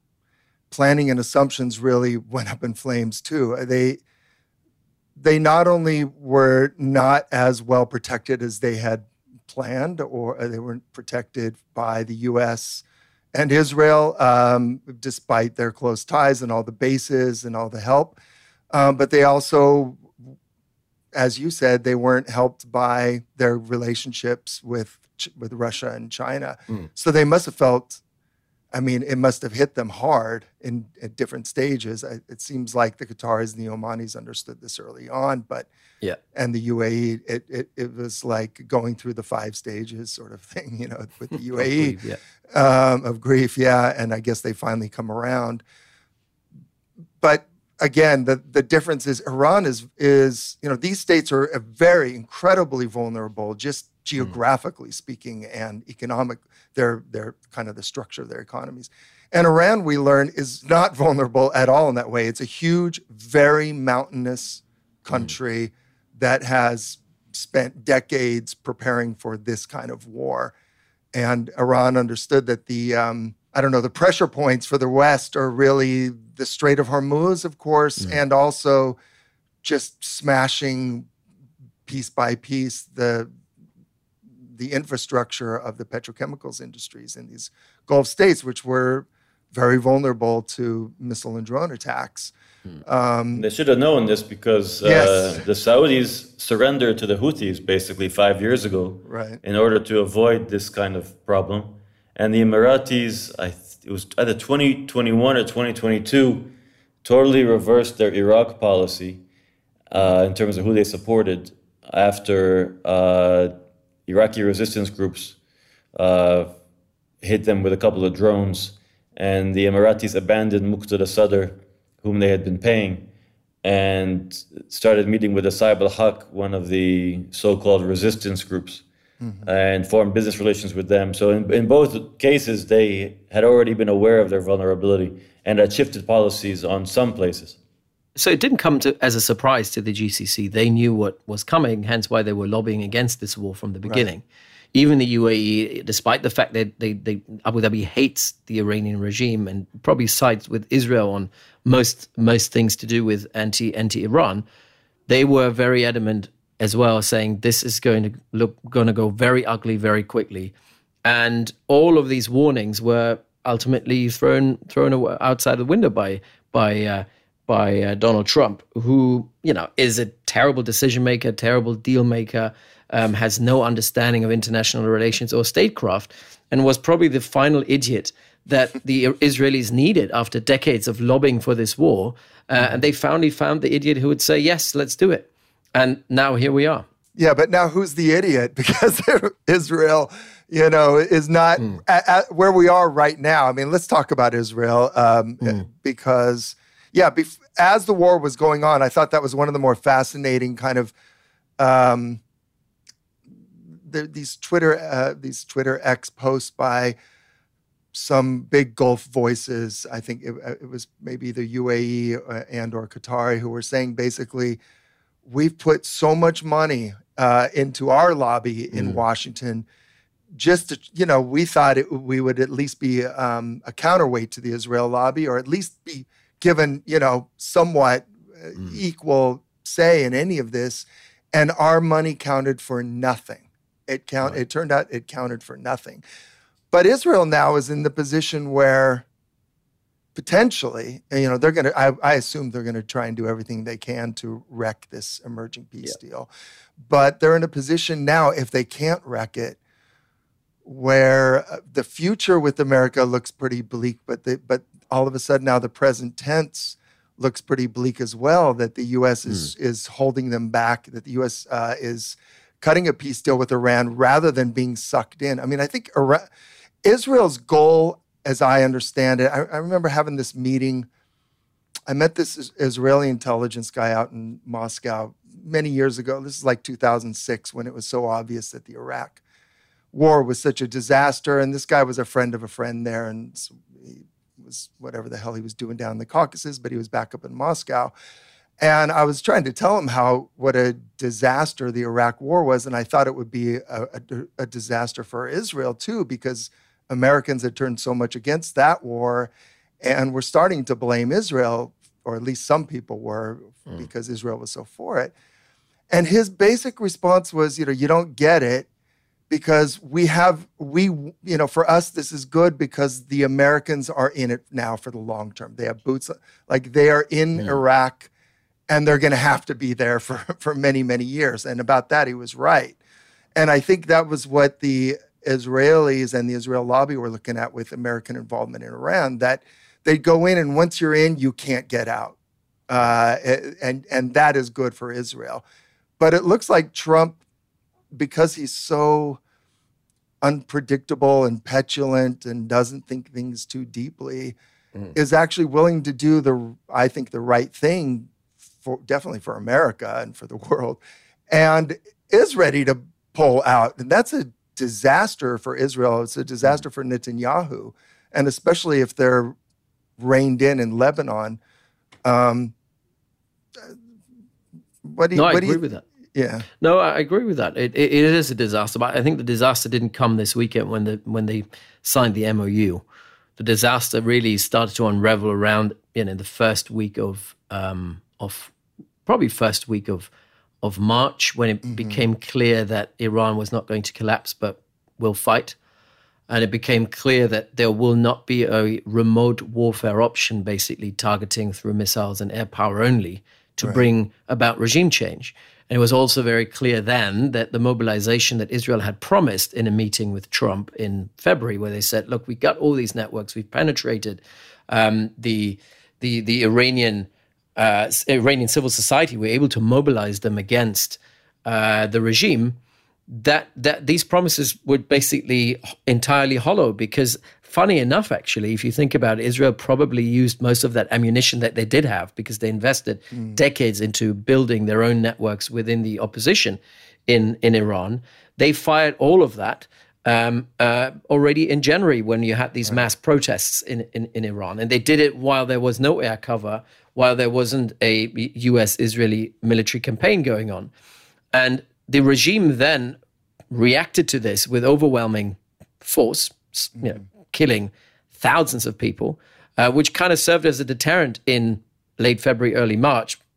planning and assumptions really went up in flames too. They, they not only were not as well protected as they had planned, or they weren't protected by the U S and Israel, um, despite their close ties and all the bases and all the help. Um, but they also, as you said, they weren't helped by their relationships with with Russia and China. Mm. So they must have felt, I mean, it must have hit them hard in at different stages. I, it seems like the Qataris and the Omanis understood this early on, but yeah, and the U A E, it it it was like going through the five stages sort of thing, you know, with the U A E of, grief, yeah. um, of grief, yeah. And I guess they finally come around. But again, the the difference is Iran is is you know these states are very incredibly vulnerable, just geographically mm. speaking and economic. They're they're kind of the structure of their economies. And Iran, we learn, is not vulnerable at all in that way. It's a huge, very mountainous country mm. that has spent decades preparing for this kind of war. And Iran understood that the, um, I don't know, the pressure points for the West are really the Strait of Hormuz, of course, mm. and also just smashing piece by piece the the infrastructure of the petrochemicals industries in these Gulf states, which were very vulnerable to missile and drone attacks. Hmm. Um, they should have known this because uh, yes. the Saudis surrendered to the Houthis basically five years ago, right. in order to avoid this kind of problem. And the Emiratis, I th- it was either twenty twenty-one or twenty twenty-two, totally reversed their Iraq policy uh, in terms of who they supported after uh, Iraqi resistance groups uh, hit them with a couple of drones, and the Emiratis abandoned Muqtada Sadr, whom they had been paying, and started meeting with the Saib al-Haq, one of the so-called resistance groups, mm-hmm. and formed business relations with them. So in, in both cases, they had already been aware of their vulnerability and had shifted policies on some places. So it didn't come to, as a surprise to the G C C. They knew what was coming, hence why they were lobbying against this war from the beginning. Right. Even the U A E, despite the fact that they, they, Abu Dhabi hates the Iranian regime and probably sides with Israel on most most things to do with anti, anti-Iran, they were very adamant as well, saying this is going to look going to go very ugly very quickly, and all of these warnings were ultimately thrown thrown outside the window by by uh, by uh, Donald Trump, who you know is a terrible decision maker, terrible deal maker, um, has no understanding of international relations or statecraft, and was probably the final idiot that the Israelis needed after decades of lobbying for this war. Uh, and they finally found the idiot who would say, yes, let's do it. And now here we are. Yeah, but now who's the idiot? Because Israel, you know, is not mm. at, at where we are right now. I mean, let's talk about Israel um, mm. because, yeah, bef- as the war was going on, I thought that was one of the more fascinating kind of um, the, these Twitter uh, these Twitter X posts by some big Gulf voices. I think it, it was maybe the U A E and or Qatari who were saying basically, we've put so much money uh, into our lobby in mm. Washington. Just to, you know, we thought it, we would at least be um, a counterweight to the Israel lobby, or at least be given, you know, somewhat mm. equal say in any of this. And our money counted for nothing. It count. Right. It turned out it counted for nothing. But Israel now is in the position where potentially, you know, they're going to, I, I assume they're going to try and do everything they can to wreck this emerging peace yeah. deal. But they're in a position now, if they can't wreck it, where the future with America looks pretty bleak, but they, but all of a sudden now the present tense looks pretty bleak as well, that the U S is, mm. is holding them back, that the U S uh, is cutting a peace deal with Iran rather than being sucked in. I mean, I think Iran, Israel's goal, as I understand it, I, I remember having this meeting. I met this Israeli intelligence guy out in Moscow many years ago. This is like two thousand six, when it was so obvious that the Iraq war was such a disaster. And this guy was a friend of a friend there. And so he was whatever the hell he was doing down in the Caucasus, but he was back up in Moscow. And I was trying to tell him how, what a disaster the Iraq war was. And I thought it would be a, a, a disaster for Israel too, because Americans had turned so much against that war, and we're starting to blame Israel, or at least some people were, mm. because Israel was so for it. And his basic response was, you know, you don't get it because we have, we, you know, for us, this is good because the Americans are in it now for the long term. They have boots, like they are in mm. Iraq, and they're going to have to be there for, for many, many years. And about that, he was right. And I think that was what the Israelis and the Israel lobby were looking at with American involvement in Iran, that they go in and once you're in, you can't get out. Uh, and, and that is good for Israel. But it looks like Trump, because he's so unpredictable and petulant and doesn't think things too deeply, mm. is actually willing to do the, I think, the right thing, for definitely for America and for the world, and is ready to pull out. And that's a disaster for Israel. It's a disaster for Netanyahu, and especially if they're reined in in Lebanon. Um, what do you, no, I what agree do you, with that. Yeah. No, I agree with that. It, it, it is a disaster, but I think the disaster didn't come this weekend when the when they signed the M O U. The disaster really started to unravel around, you know, the first week of um, of probably first week of. of March, when it mm-hmm. became clear that Iran was not going to collapse, but will fight. And it became clear that there will not be a remote warfare option, basically targeting through missiles and air power only to right. bring about regime change. And it was also very clear then that the mobilization that Israel had promised in a meeting with Trump in February, where they said, look, we've got all these networks, we've penetrated um, the, the, the Iranian Uh, Iranian civil society, were able to mobilize them against uh, the regime, that that these promises were basically entirely hollow. Because funny enough, actually, if you think about it, Israel probably used most of that ammunition that they did have, because they invested mm. decades into building their own networks within the opposition in, in Iran. They fired all of that um, uh, already in January, when you had these right. mass protests in, in, in Iran. And they did it while there was no air cover, while there wasn't a U S-Israeli military campaign going on. And the regime then reacted to this with overwhelming force, mm-hmm. you know, killing thousands of people, uh, which kind of served as a deterrent in late February, early March,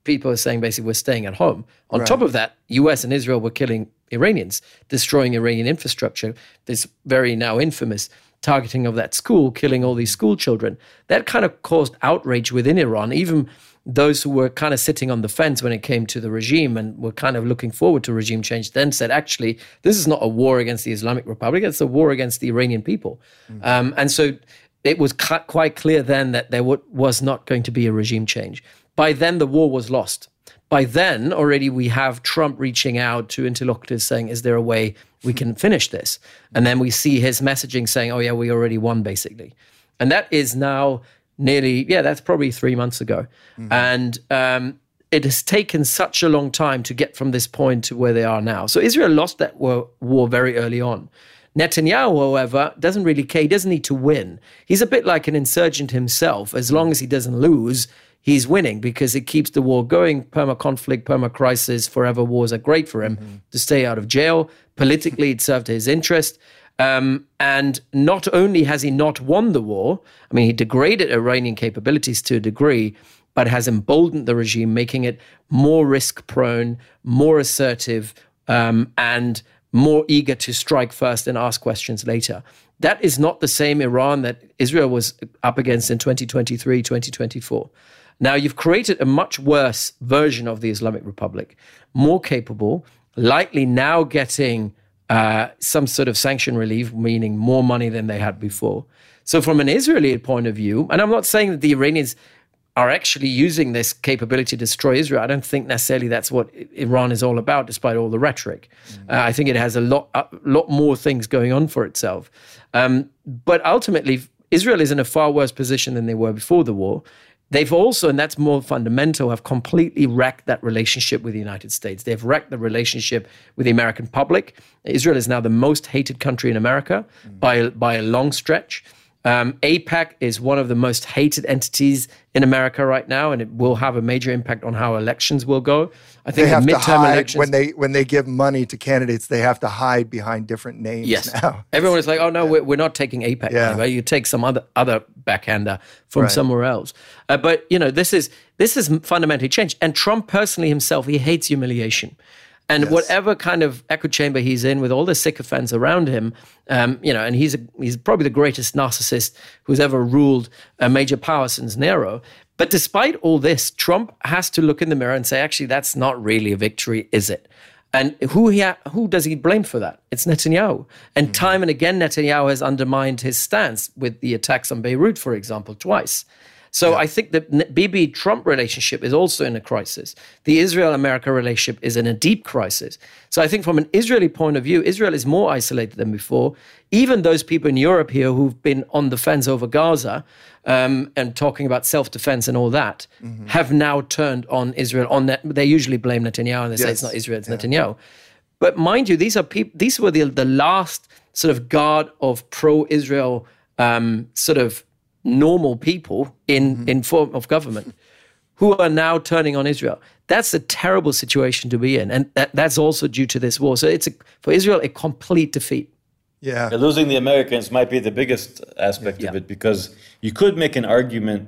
people are saying basically we're staying at home. On Right. top of that, U S and Israel were killing Iranians, destroying Iranian infrastructure. This very now infamous targeting of that school, killing all these school children. That kind of caused outrage within Iran. Even those who were kind of sitting on the fence when it came to the regime and were kind of looking forward to regime change then said, actually, this is not a war against the Islamic Republic, it's a war against the Iranian people. Mm-hmm. Um, and so it was cu- quite clear then that there w- was not going to be a regime change. By then, the war was lost. By then, already we have Trump reaching out to interlocutors saying, is there a way we can finish this? And then we see his messaging saying, oh yeah, we already won, basically. And that is now nearly, yeah, that's probably three months ago. Mm-hmm. And um, it has taken such a long time to get from this point to where they are now. So Israel lost that war, war very early on. Netanyahu, however, doesn't really care. He doesn't need to win. He's a bit like an insurgent himself. As long as he doesn't lose, he's winning because it keeps the war going. Perma-conflict, perma-crisis, forever wars are great for him mm-hmm. to stay out of jail. Politically, it served his interest. Um, and not only has he not won the war, I mean, he degraded Iranian capabilities to a degree, but has emboldened the regime, making it more risk-prone, more assertive, um, and more eager to strike first and ask questions later. That is not the same Iran that Israel was up against in twenty twenty-three, twenty twenty-four. Now, you've created a much worse version of the Islamic Republic, more capable, likely now getting uh, some sort of sanction relief, meaning more money than they had before. So from an Israeli point of view, and I'm not saying that the Iranians are actually using this capability to destroy Israel. I don't think necessarily that's what Iran is all about, despite all the rhetoric. Mm-hmm. Uh, I think it has a lot, a lot more things going on for itself. Um, but ultimately, Israel is in a far worse position than they were before the war. They've also, and that's more fundamental, have completely wrecked that relationship with the United States. They've wrecked the relationship with the American public. Israel is now the most hated country in America mm-hmm. by, by a long stretch. Um, AIPAC is one of the most hated entities in America right now, and it will have a major impact on how elections will go. I think they have the to midterm hide elections, when they when they give money to candidates, they have to hide behind different names. Yes, now. Everyone is like, "Oh no, yeah. we're, we're not taking AIPAC. Yeah. Anyway. You take some other other backhander from right. somewhere else." Uh, but you know, this is this is fundamentally changed. And Trump personally himself, he hates humiliation. And yes. whatever kind of echo chamber he's in with all the sycophants around him, um, you know, and he's a, he's probably the greatest narcissist who's ever ruled a major power since Nero. But despite all this, Trump has to look in the mirror and say, actually, that's not really a victory, is it? And who he ha- who does he blame for that? It's Netanyahu. And mm-hmm. time and again, Netanyahu has undermined his stance with the attacks on Beirut, for example, twice. So yeah. I think the Bibi-Trump relationship is also in a crisis. The Israel-America relationship is in a deep crisis. So I think from an Israeli point of view, Israel is more isolated than before. Even those people in Europe here who've been on the fence over Gaza um, and talking about self-defense and all that mm-hmm. have now turned on Israel. On that, they usually blame Netanyahu and they yes. say it's not Israel, it's yeah. Netanyahu. But mind you, these are people. These were the, the last sort of guard of pro-Israel um, sort of normal people in, mm-hmm. in form of government who are now turning on Israel. That's a terrible situation to be in. And that, that's also due to this war. So it's, a, for Israel, a complete defeat. Yeah. yeah. Losing the Americans might be the biggest aspect yeah. of it, because you could make an argument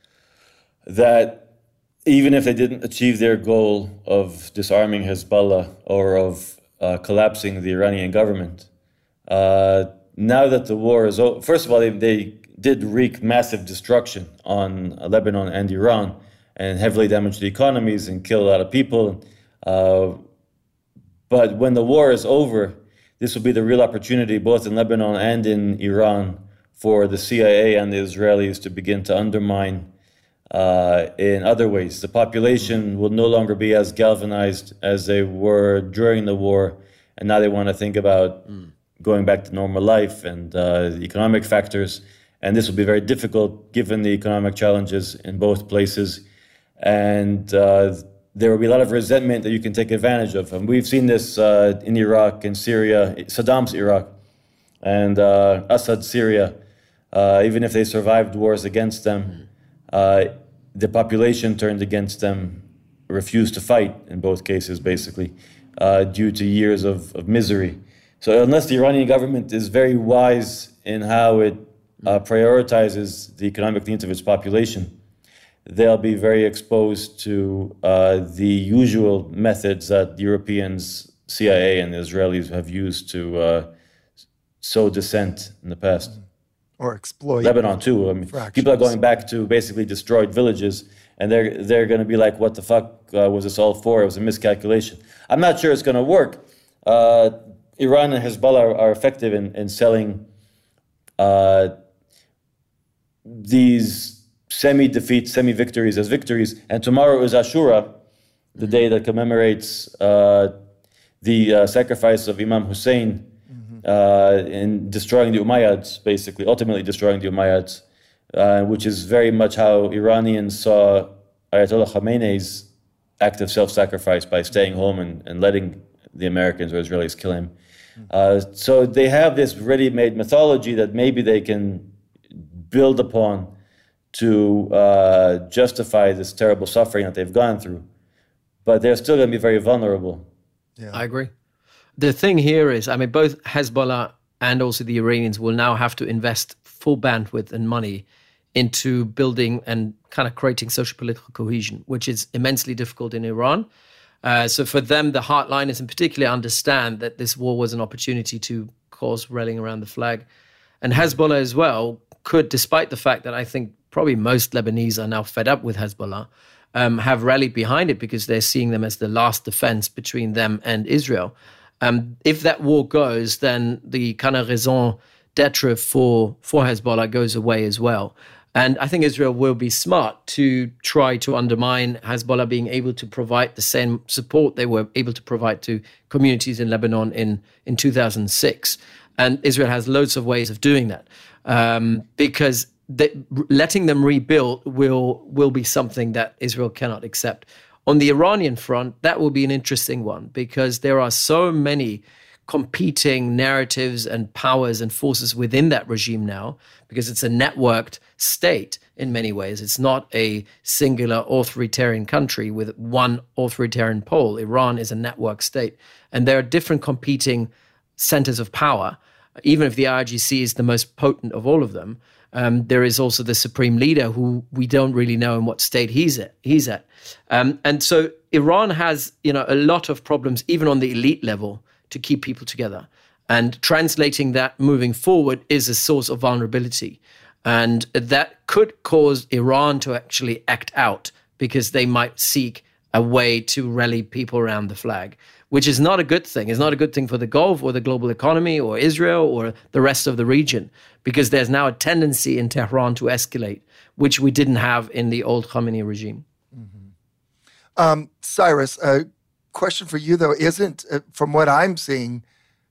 that even if they didn't achieve their goal of disarming Hezbollah or of uh, collapsing the Iranian government, uh, now that the war is over, first of all, they, they did wreak massive destruction on Lebanon and Iran and heavily damaged the economies and killed a lot of people. Uh, but when the war is over, this will be the real opportunity, both in Lebanon and in Iran, for the C I A and the Israelis to begin to undermine uh, in other ways. The population will no longer be as galvanized as they were during the war, and now they want to think about mm. going back to normal life and uh, the economic factors. And this will be very difficult given the economic challenges in both places. And uh, there will be a lot of resentment that you can take advantage of. And we've seen this uh, in Iraq and Syria, Saddam's Iraq and uh, Assad's Syria. Uh, even if they survived wars against them, uh, the population turned against them, refused to fight in both cases, basically, uh, due to years of, of misery. So unless the Iranian government is very wise in how it Uh, prioritizes the economic needs of its population, they'll be very exposed to uh, the usual methods that Europeans, C I A, and Israelis have used to uh, sow dissent in the past. Or exploit. Lebanon too. I mean, fractions. people are going back to basically destroyed villages, and they're they're going to be like, "What the fuck uh, was this all for? It was a miscalculation." I'm not sure it's going to work. Uh, Iran and Hezbollah are, are effective in in selling uh, these semi-defeats, semi-victories as victories. And tomorrow is Ashura, the day that commemorates uh, the uh, sacrifice of Imam Hussein. Uh, in destroying the Umayyads, basically, ultimately destroying the Umayyads, uh, which is very much how Iranians saw Ayatollah Khamenei's act of self-sacrifice by staying home and, and letting the Americans or Israelis kill him. Uh, so they have this ready-made mythology that maybe they can build upon to uh, justify this terrible suffering that they've gone through. But they're still going to be very vulnerable. Yeah. I agree. The thing here is, I mean, both Hezbollah and also the Iranians will now have to invest full bandwidth and money into building and kind of creating social political cohesion, which is immensely difficult in Iran. Uh, so for them, the heartliners in particular understand that this war was an opportunity to cause rallying around the flag. And Hezbollah as well could, despite the fact that I think probably most Lebanese are now fed up with Hezbollah, um, have rallied behind it because they're seeing them as the last defense between them and Israel. Um, if that war goes, then the kind of raison d'etre for, for Hezbollah goes away as well. And I think Israel will be smart to try to undermine Hezbollah being able to provide the same support they were able to provide to communities in Lebanon in, in two thousand six. And Israel has loads of ways of doing that um, because they, letting them rebuild will will be something that Israel cannot accept. On the Iranian front, that will be an interesting one because there are so many competing narratives and powers and forces within that regime now because it's a networked state in many ways. It's not a singular authoritarian country with one authoritarian pole. Iran is a network state. And there are different competing centers of power. Even if the I R G C is the most potent of all of them, Um, there is also the supreme leader who we don't really know in what state he's at. He's at, um, and so Iran has, you know, a lot of problems even on the elite level to keep people together. And translating that moving forward is a source of vulnerability, and that could cause Iran to actually act out because they might seek a way to rally people around the flag, which is not a good thing. It's not a good thing for the Gulf or the global economy or Israel or the rest of the region, because there's now a tendency in Tehran to escalate, which we didn't have in the old Khamenei regime. Mm-hmm. Um, Cyrus, a question for you, though, isn't, uh, from what I'm seeing,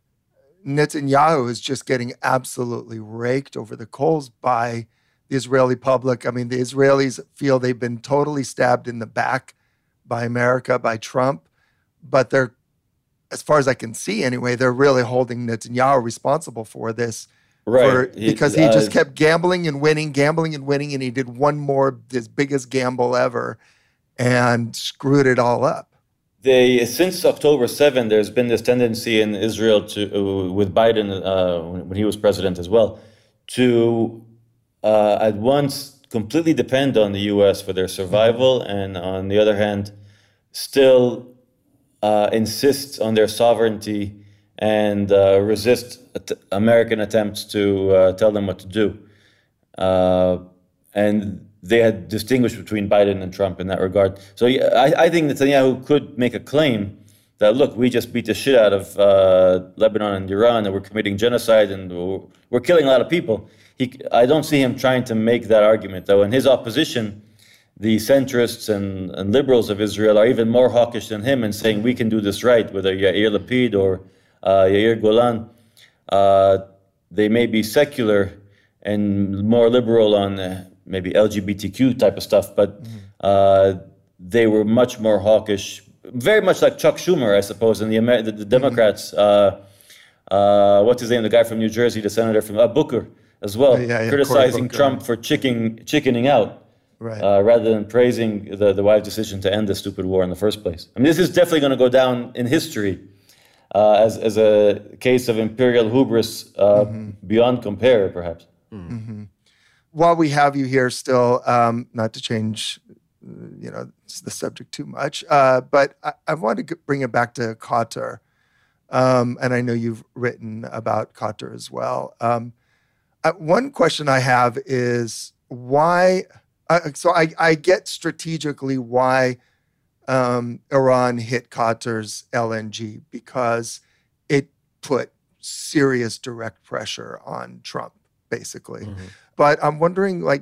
Netanyahu is just getting absolutely raked over the coals by the Israeli public. I mean, the Israelis feel they've been totally stabbed in the back by America, by Trump, but they're, as far as I can see anyway, they're really holding Netanyahu responsible for this. Right. For, he, because he uh, just kept gambling and winning, gambling and winning, and he did one more, his biggest gamble ever, and screwed it all up. They, since October seventh, there's been this tendency in Israel to, uh, with Biden, uh, when he was president as well, to uh, at once completely depend on the U S for their survival, and on the other hand, still uh, insist on their sovereignty and uh, resist at- American attempts to uh, tell them what to do. Uh, and they had distinguished between Biden and Trump in that regard. So yeah, I, I think Netanyahu could make a claim that, look, we just beat the shit out of uh, Lebanon and Iran, and we're committing genocide, and we're, we're killing a lot of people. He, I don't see him trying to make that argument, though. In his opposition, the centrists and, and liberals of Israel are even more hawkish than him and saying we can do this right, whether Yair Lapid or uh, Yair Golan. Uh, they may be secular and more liberal on uh, maybe L G B T Q type of stuff, but uh, they were much more hawkish, very much like Chuck Schumer, I suppose, and the, Amer- the, the Democrats. Uh, uh, what's his name? The guy from New Jersey, the senator from uh, Booker as well, yeah, yeah, criticizing Trump for chicken, chickening out. Right. Uh, rather than praising the, the wise decision to end the stupid war in the first place. I mean, this is definitely going to go down in history uh, as, as a case of imperial hubris uh, mm-hmm. beyond compare, perhaps. Mm-hmm. while we have you here still, um, not to change, you know, the subject too much, uh, but I, I want to bring it back to Qatar. Um, and I know you've written about Qatar as well. Um, uh, one question I have is why, uh, so I, I get strategically why um, Iran hit Qatar's L N G, because it put serious direct pressure on Trump, basically. Mm-hmm. But I'm wondering, like,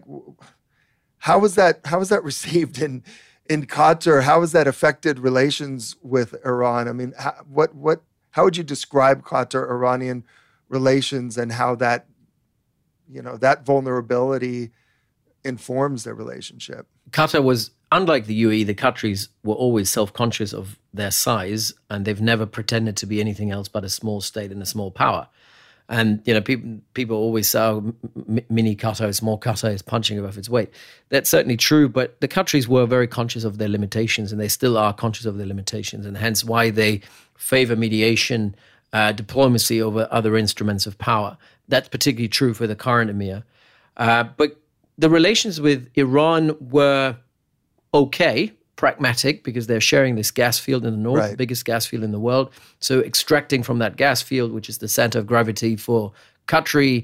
how was that, how was that received in, in Qatar? How has that affected relations with Iran? I mean, how, what, what, how would you describe Qatar-Iranian relations and how that, you know, that vulnerability informs their relationship? Qatar was, unlike the U A E, the Qataris were always self-conscious of their size, and they've never pretended to be anything else but a small state and a small power. And, you know, people people always say, oh, m- mini Qatar, small Qatar is punching above its weight. That's certainly true, but the Qataris were very conscious of their limitations, and they still are conscious of their limitations, and hence why they favor mediation, uh, diplomacy over other instruments of power. That's particularly true for the current emir. Uh, but the relations with Iran were okay, pragmatic, because they're sharing this gas field in the north, right. the biggest gas field in the world. So extracting from that gas field, which is the center of gravity for Qatari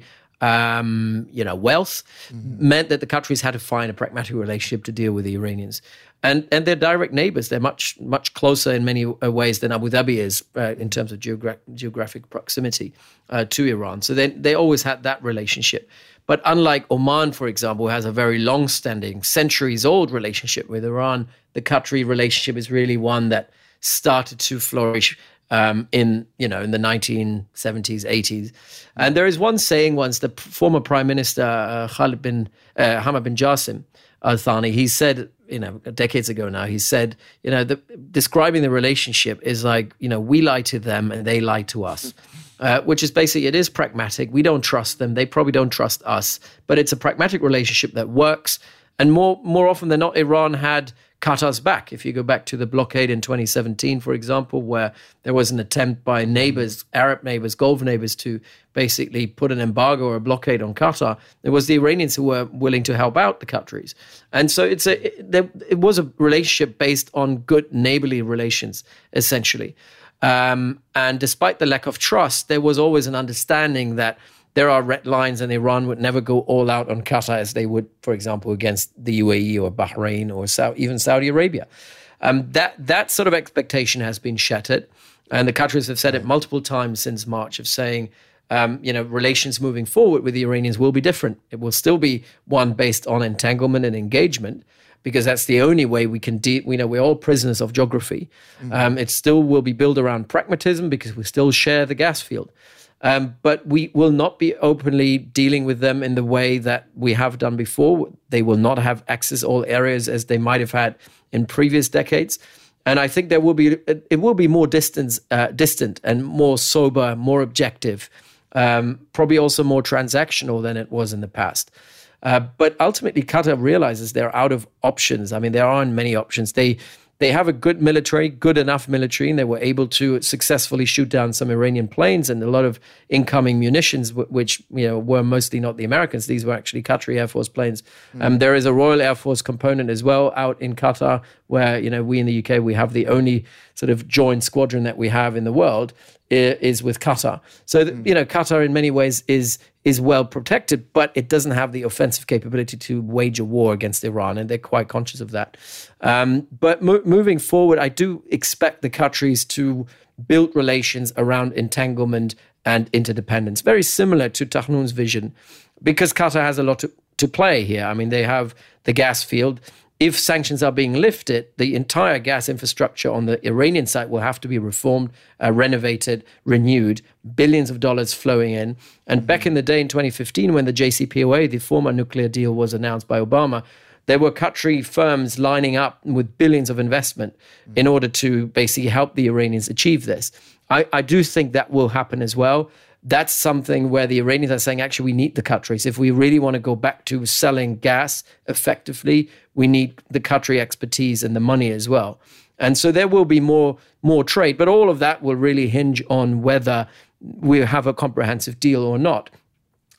um, you know, wealth, mm-hmm. meant that the Qataris had to find a pragmatic relationship to deal with the Iranians. And and they're direct neighbors. They're much, much closer in many ways than Abu Dhabi is uh, in terms of geogra- geographic proximity uh, to Iran. So they, they always had that relationship. But unlike Oman, for example, has a very long-standing, centuries-old relationship with Iran, the Qatari relationship is really one that started to flourish um, in, you know, in the nineteen seventies, eighties. And there is one saying once, the former Prime Minister uh, Khalid bin uh, Hamad bin Jassim Al Thani, he said, you know, decades ago now, he said, you know, the, describing the relationship is like, you know, we lie to them and they lie to us. Uh, which is basically, it is pragmatic. We don't trust them. They probably don't trust us. But it's a pragmatic relationship that works. And more more often than not, Iran had Qatar's back. If you go back to the blockade in twenty seventeen, for example, where there was an attempt by neighbors, Arab neighbors, Gulf neighbors, to basically put an embargo or a blockade on Qatar, it was the Iranians who were willing to help out the Qataris. And so it's a it, there, it was a relationship based on good neighborly relations, essentially. Um, and despite the lack of trust, there was always an understanding that there are red lines and Iran would never go all out on Qatar as they would, for example, against the U A E or Bahrain or Saudi, even Saudi Arabia. Um, that that sort of expectation has been shattered. And the Qataris have said it multiple times since March of saying, um, you know, relations moving forward with the Iranians will be different. It will still be one based on entanglement and engagement, because that's the only way we can deal. We know we're all prisoners of geography. Mm-hmm. Um, it still will be built around pragmatism because we still share the gas field. Um, but we will not be openly dealing with them in the way that we have done before. They will not have access to all areas as they might have had in previous decades. And I think there will be it will be more distant, uh, distant and more sober, more objective, um, probably also more transactional than it was in the past. Uh, but ultimately, Qatar realizes they're out of options. I mean, there aren't many options. They they have a good military, good enough military, and they were able to successfully shoot down some Iranian planes and a lot of incoming munitions, which, you know, were mostly not the Americans. These were actually Qatari Air Force planes. Mm. Um, there is a Royal Air Force component as well out in Qatar, where, you know, we in the U K, we have the only sort of joint squadron that we have in the world is with Qatar. So, mm. you know, Qatar in many ways is is well protected, but it doesn't have the offensive capability to wage a war against Iran, and they're quite conscious of that. Um, but mo- moving forward, I do expect the Qataris to build relations around entanglement and interdependence, very similar to Tahnoun's vision, because Qatar has a lot to, to play here. I mean, they have the gas field. If sanctions are being lifted, the entire gas infrastructure on the Iranian side will have to be reformed, uh, renovated, renewed, billions of dollars flowing in. And mm-hmm. back in the day in twenty fifteen, when the J C P O A, the former nuclear deal, was announced by Obama, there were Qatari firms lining up with billions of investment mm-hmm. in order to basically help the Iranians achieve this. I, I do think that will happen as well. That's something where the Iranians are saying, actually, we need the Qataris. If we really want to go back to selling gas effectively, we need the Qatari expertise and the money as well. And so there will be more, more trade. But all of that will really hinge on whether we have a comprehensive deal or not.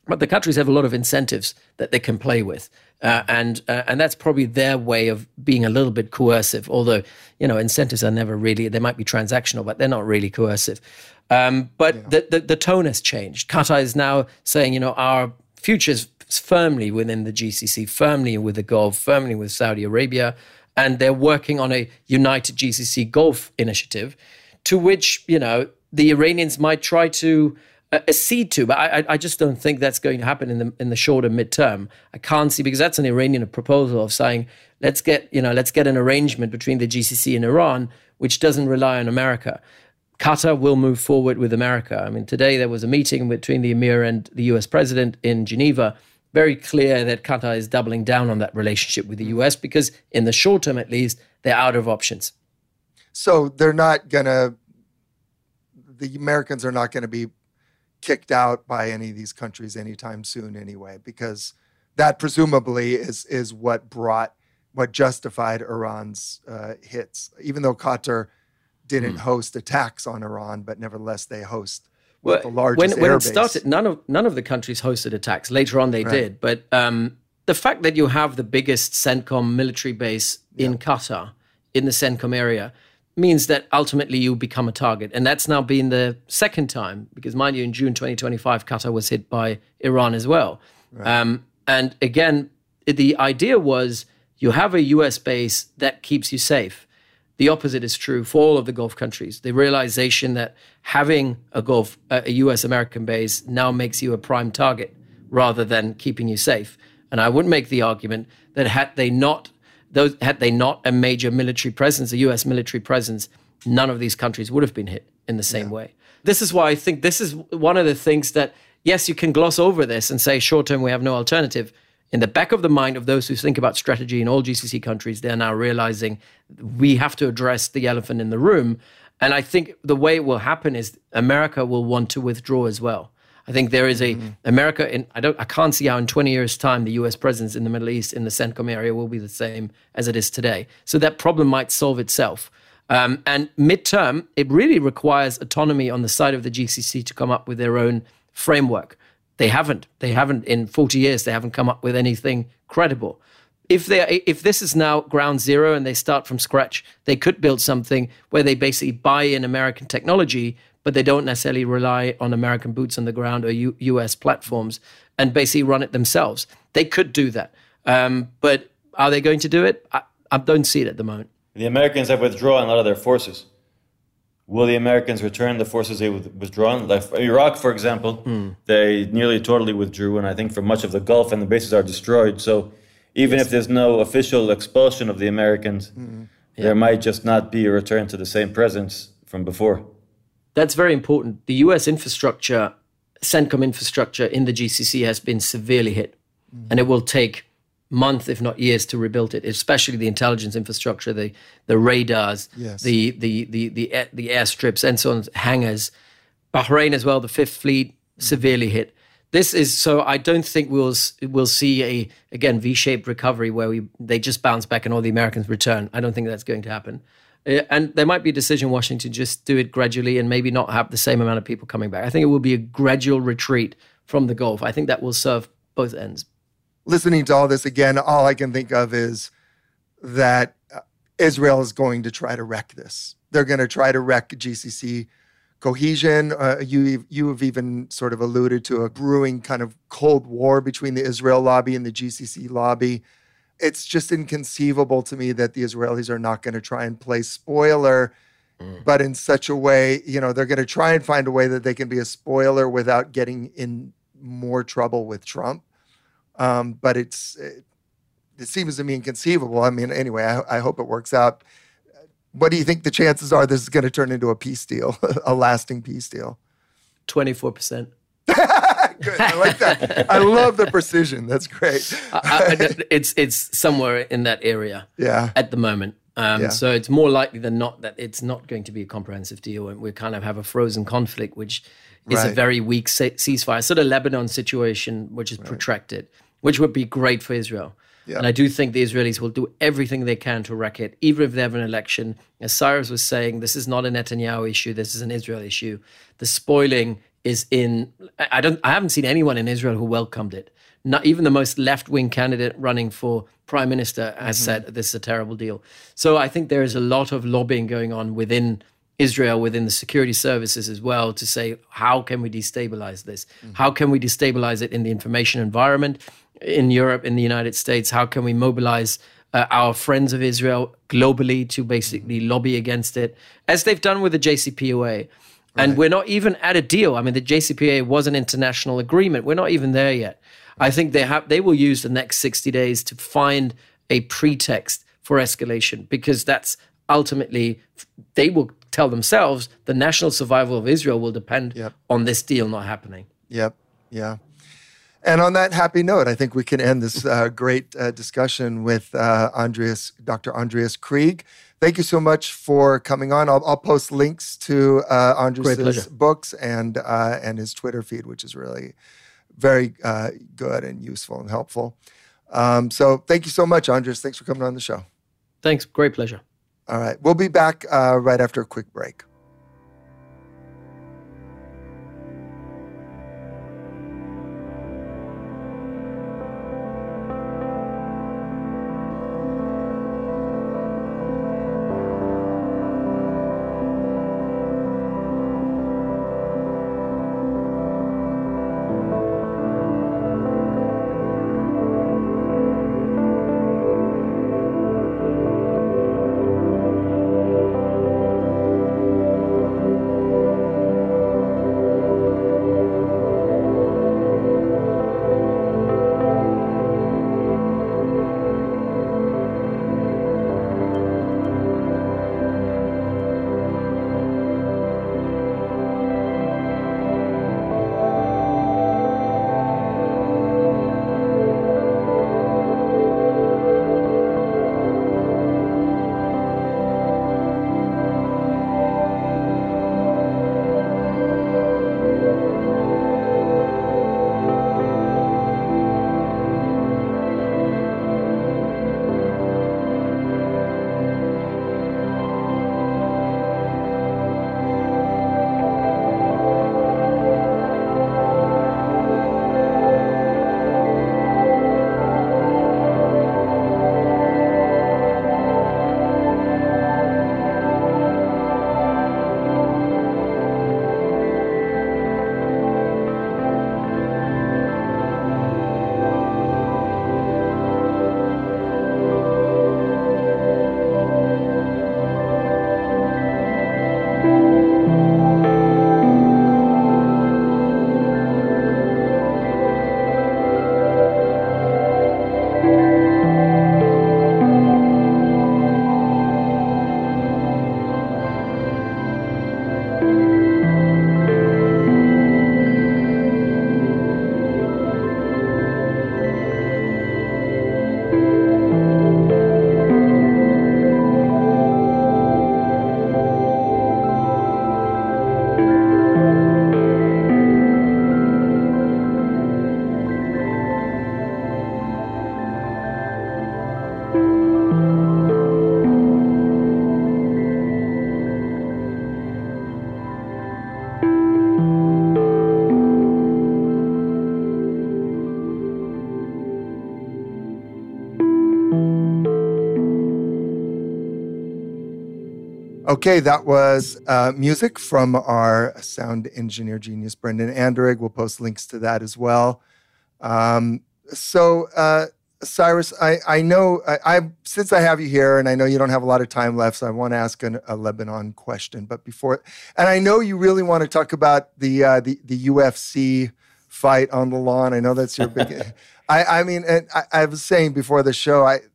But the countries have a lot of incentives that they can play with. Uh, and uh, and that's probably their way of being a little bit coercive, although, you know, incentives are never really, they might be transactional, but they're not really coercive. Um, but yeah. the, the, the tone has changed. Qatar is now saying, you know, our future's firmly within the G C C, firmly with the Gulf, firmly with Saudi Arabia, and they're working on a united G C C Gulf initiative, to which, you know, the Iranians might try to uh, accede to, but I, I just don't think that's going to happen in the in the shorter midterm. I can't see, because that's an Iranian proposal of saying, let's get, you know, let's get an arrangement between the G C C and Iran, which doesn't rely on America. Qatar will move forward with America. I mean, today there was a meeting between the Emir and the U S president in Geneva. Very clear that Qatar is doubling down on that relationship with the U S, because in the short term, at least, they're out of options. So they're not going to, the Americans are not going to be kicked out by any of these countries anytime soon anyway, because that presumably is is what brought, what justified Iran's uh, hits, even though Qatar didn't mm. host attacks on Iran, but nevertheless they host well, the largest when, when air it base. started, none of none of the countries hosted attacks. Later on they right. did, but um, the fact that you have the biggest CENTCOM military base yeah. in Qatar, in the CENTCOM area, means that ultimately you become a target. And that's now been the second time, because mind you, in June twenty twenty-five, Qatar was hit by Iran as well. Right. Um, and again, the idea was you have a U S base that keeps you safe. The opposite is true for all of the Gulf countries. The realization that having a Gulf, a U S American base now makes you a prime target rather than keeping you safe. And I would make the argument that had they not Those, had they not a major military presence, a U S military presence, none of these countries would have been hit in the same yeah. way. This is why I think this is one of the things that, yes, you can gloss over this and say short term we have no alternative. In the back of the mind of those who think about strategy in all G C C countries, they're now realizing we have to address the elephant in the room. And I think the way it will happen is America will want to withdraw as well. I think there is a mm-hmm. America in I don't I can't see how in twenty years' time the U S presence in the Middle East in the CENTCOM area will be the same as it is today. So that problem might solve itself. Um, and midterm, it really requires autonomy on the side of the G C C to come up with their own framework. They haven't. They haven't in forty years. They haven't come up with anything credible. If they if this is now ground zero and they start from scratch, they could build something where they basically buy in American technology, but they don't necessarily rely on American boots on the ground or U- U.S. platforms and basically run it themselves. They could do that. Um, but are they going to do it? I, I don't see it at the moment. The Americans have withdrawn a lot of their forces. Will the Americans return the forces they withdrawn? Like Iraq, for example, mm. they nearly totally withdrew, and I think for much of the Gulf, and the bases are destroyed. So even yes. if there's no official expulsion of the Americans, mm. yeah. there might just not be a return to the same presence from before. That's very important. The U S infrastructure, CENTCOM infrastructure in the G C C has been severely hit. Mm. And it will take months, if not years, to rebuild it, especially the intelligence infrastructure, the the radars, yes. the, the, the, the, the airstrips, and so on, hangars. Bahrain as well, the Fifth Fleet, mm. severely hit. This is, so I don't think we'll we'll see a, again, V-shaped recovery where we they just bounce back and all the Americans return. I don't think that's going to happen. And there might be a decision in Washington to just do it gradually and maybe not have the same amount of people coming back. I think it will be a gradual retreat from the Gulf. I think that will serve both ends. Listening to all this again, all I can think of is that Israel is going to try to wreck this. They're going to try to wreck G C C cohesion. Uh, you, you have even sort of alluded to a brewing kind of Cold War between the Israel lobby and the G C C lobby. It's just inconceivable to me that the Israelis are not going to try and play spoiler, mm. but in such a way, you know, they're going to try and find a way that they can be a spoiler without getting in more trouble with Trump. Um, but it's it, it seems to me inconceivable. I mean, anyway, I, I hope it works out. What do you think the chances are this is going to turn into a peace deal, a lasting peace deal? twenty-four percent. Good. I like that. I love the precision. That's great. I, I, it's it's somewhere in that area yeah. at the moment. Um, yeah. So it's more likely than not that it's not going to be a comprehensive deal, and we kind of have a frozen conflict, which is right. a very weak ce- ceasefire, sort of Lebanon situation, which is right. protracted, which would be great for Israel. Yeah. And I do think the Israelis will do everything they can to wreck it, even if they have an election. As Cyrus was saying, this is not a Netanyahu issue. This is an Israel issue. The spoiling is in, I don't, I haven't seen anyone in Israel who welcomed it. Not even the most left-wing candidate running for prime minister has mm-hmm. said this is a terrible deal. So I think there is a lot of lobbying going on within Israel, within the security services as well, to say, how can we destabilize this? Mm-hmm. How can we destabilize it in the information environment in Europe, in the United States? How can we mobilize uh, our friends of Israel globally to basically mm-hmm. lobby against it, as they've done with the J C P O A? Right. And we're not even at a deal. I mean, the J C P O A was an international agreement. We're not even there yet. I think they have. They will use the next sixty days to find a pretext for escalation, because that's ultimately, they will tell themselves the national survival of Israel will depend yep. on this deal not happening. Yep. Yeah. And on that happy note, I think we can end this uh, great uh, discussion with uh, Andreas, Doctor Andreas Krieg. Thank you so much for coming on. I'll, I'll post links to uh, Andreas's books and uh, and his Twitter feed, which is really very uh, good and useful and helpful. Um, so thank you so much, Andreas. Thanks for coming on the show. Thanks. Great pleasure. All right. We'll be back uh, right after a quick break. Okay, that was uh, music from our sound engineer genius, Brendan Anderegg. We'll post links to that as well. Um, so, uh, Cyrus, I, I know, I, I since I have you here, and I know you don't have a lot of time left, so I want to ask an, a Lebanon question. But before, and I know you really want to talk about the uh, the, the U F C fight on the lawn. I know that's your big. I, I mean, and I, I was saying before the show, I.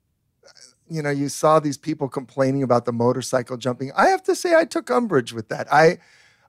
You know, you saw these people complaining about the motorcycle jumping. I have to say, I took umbrage with that. I,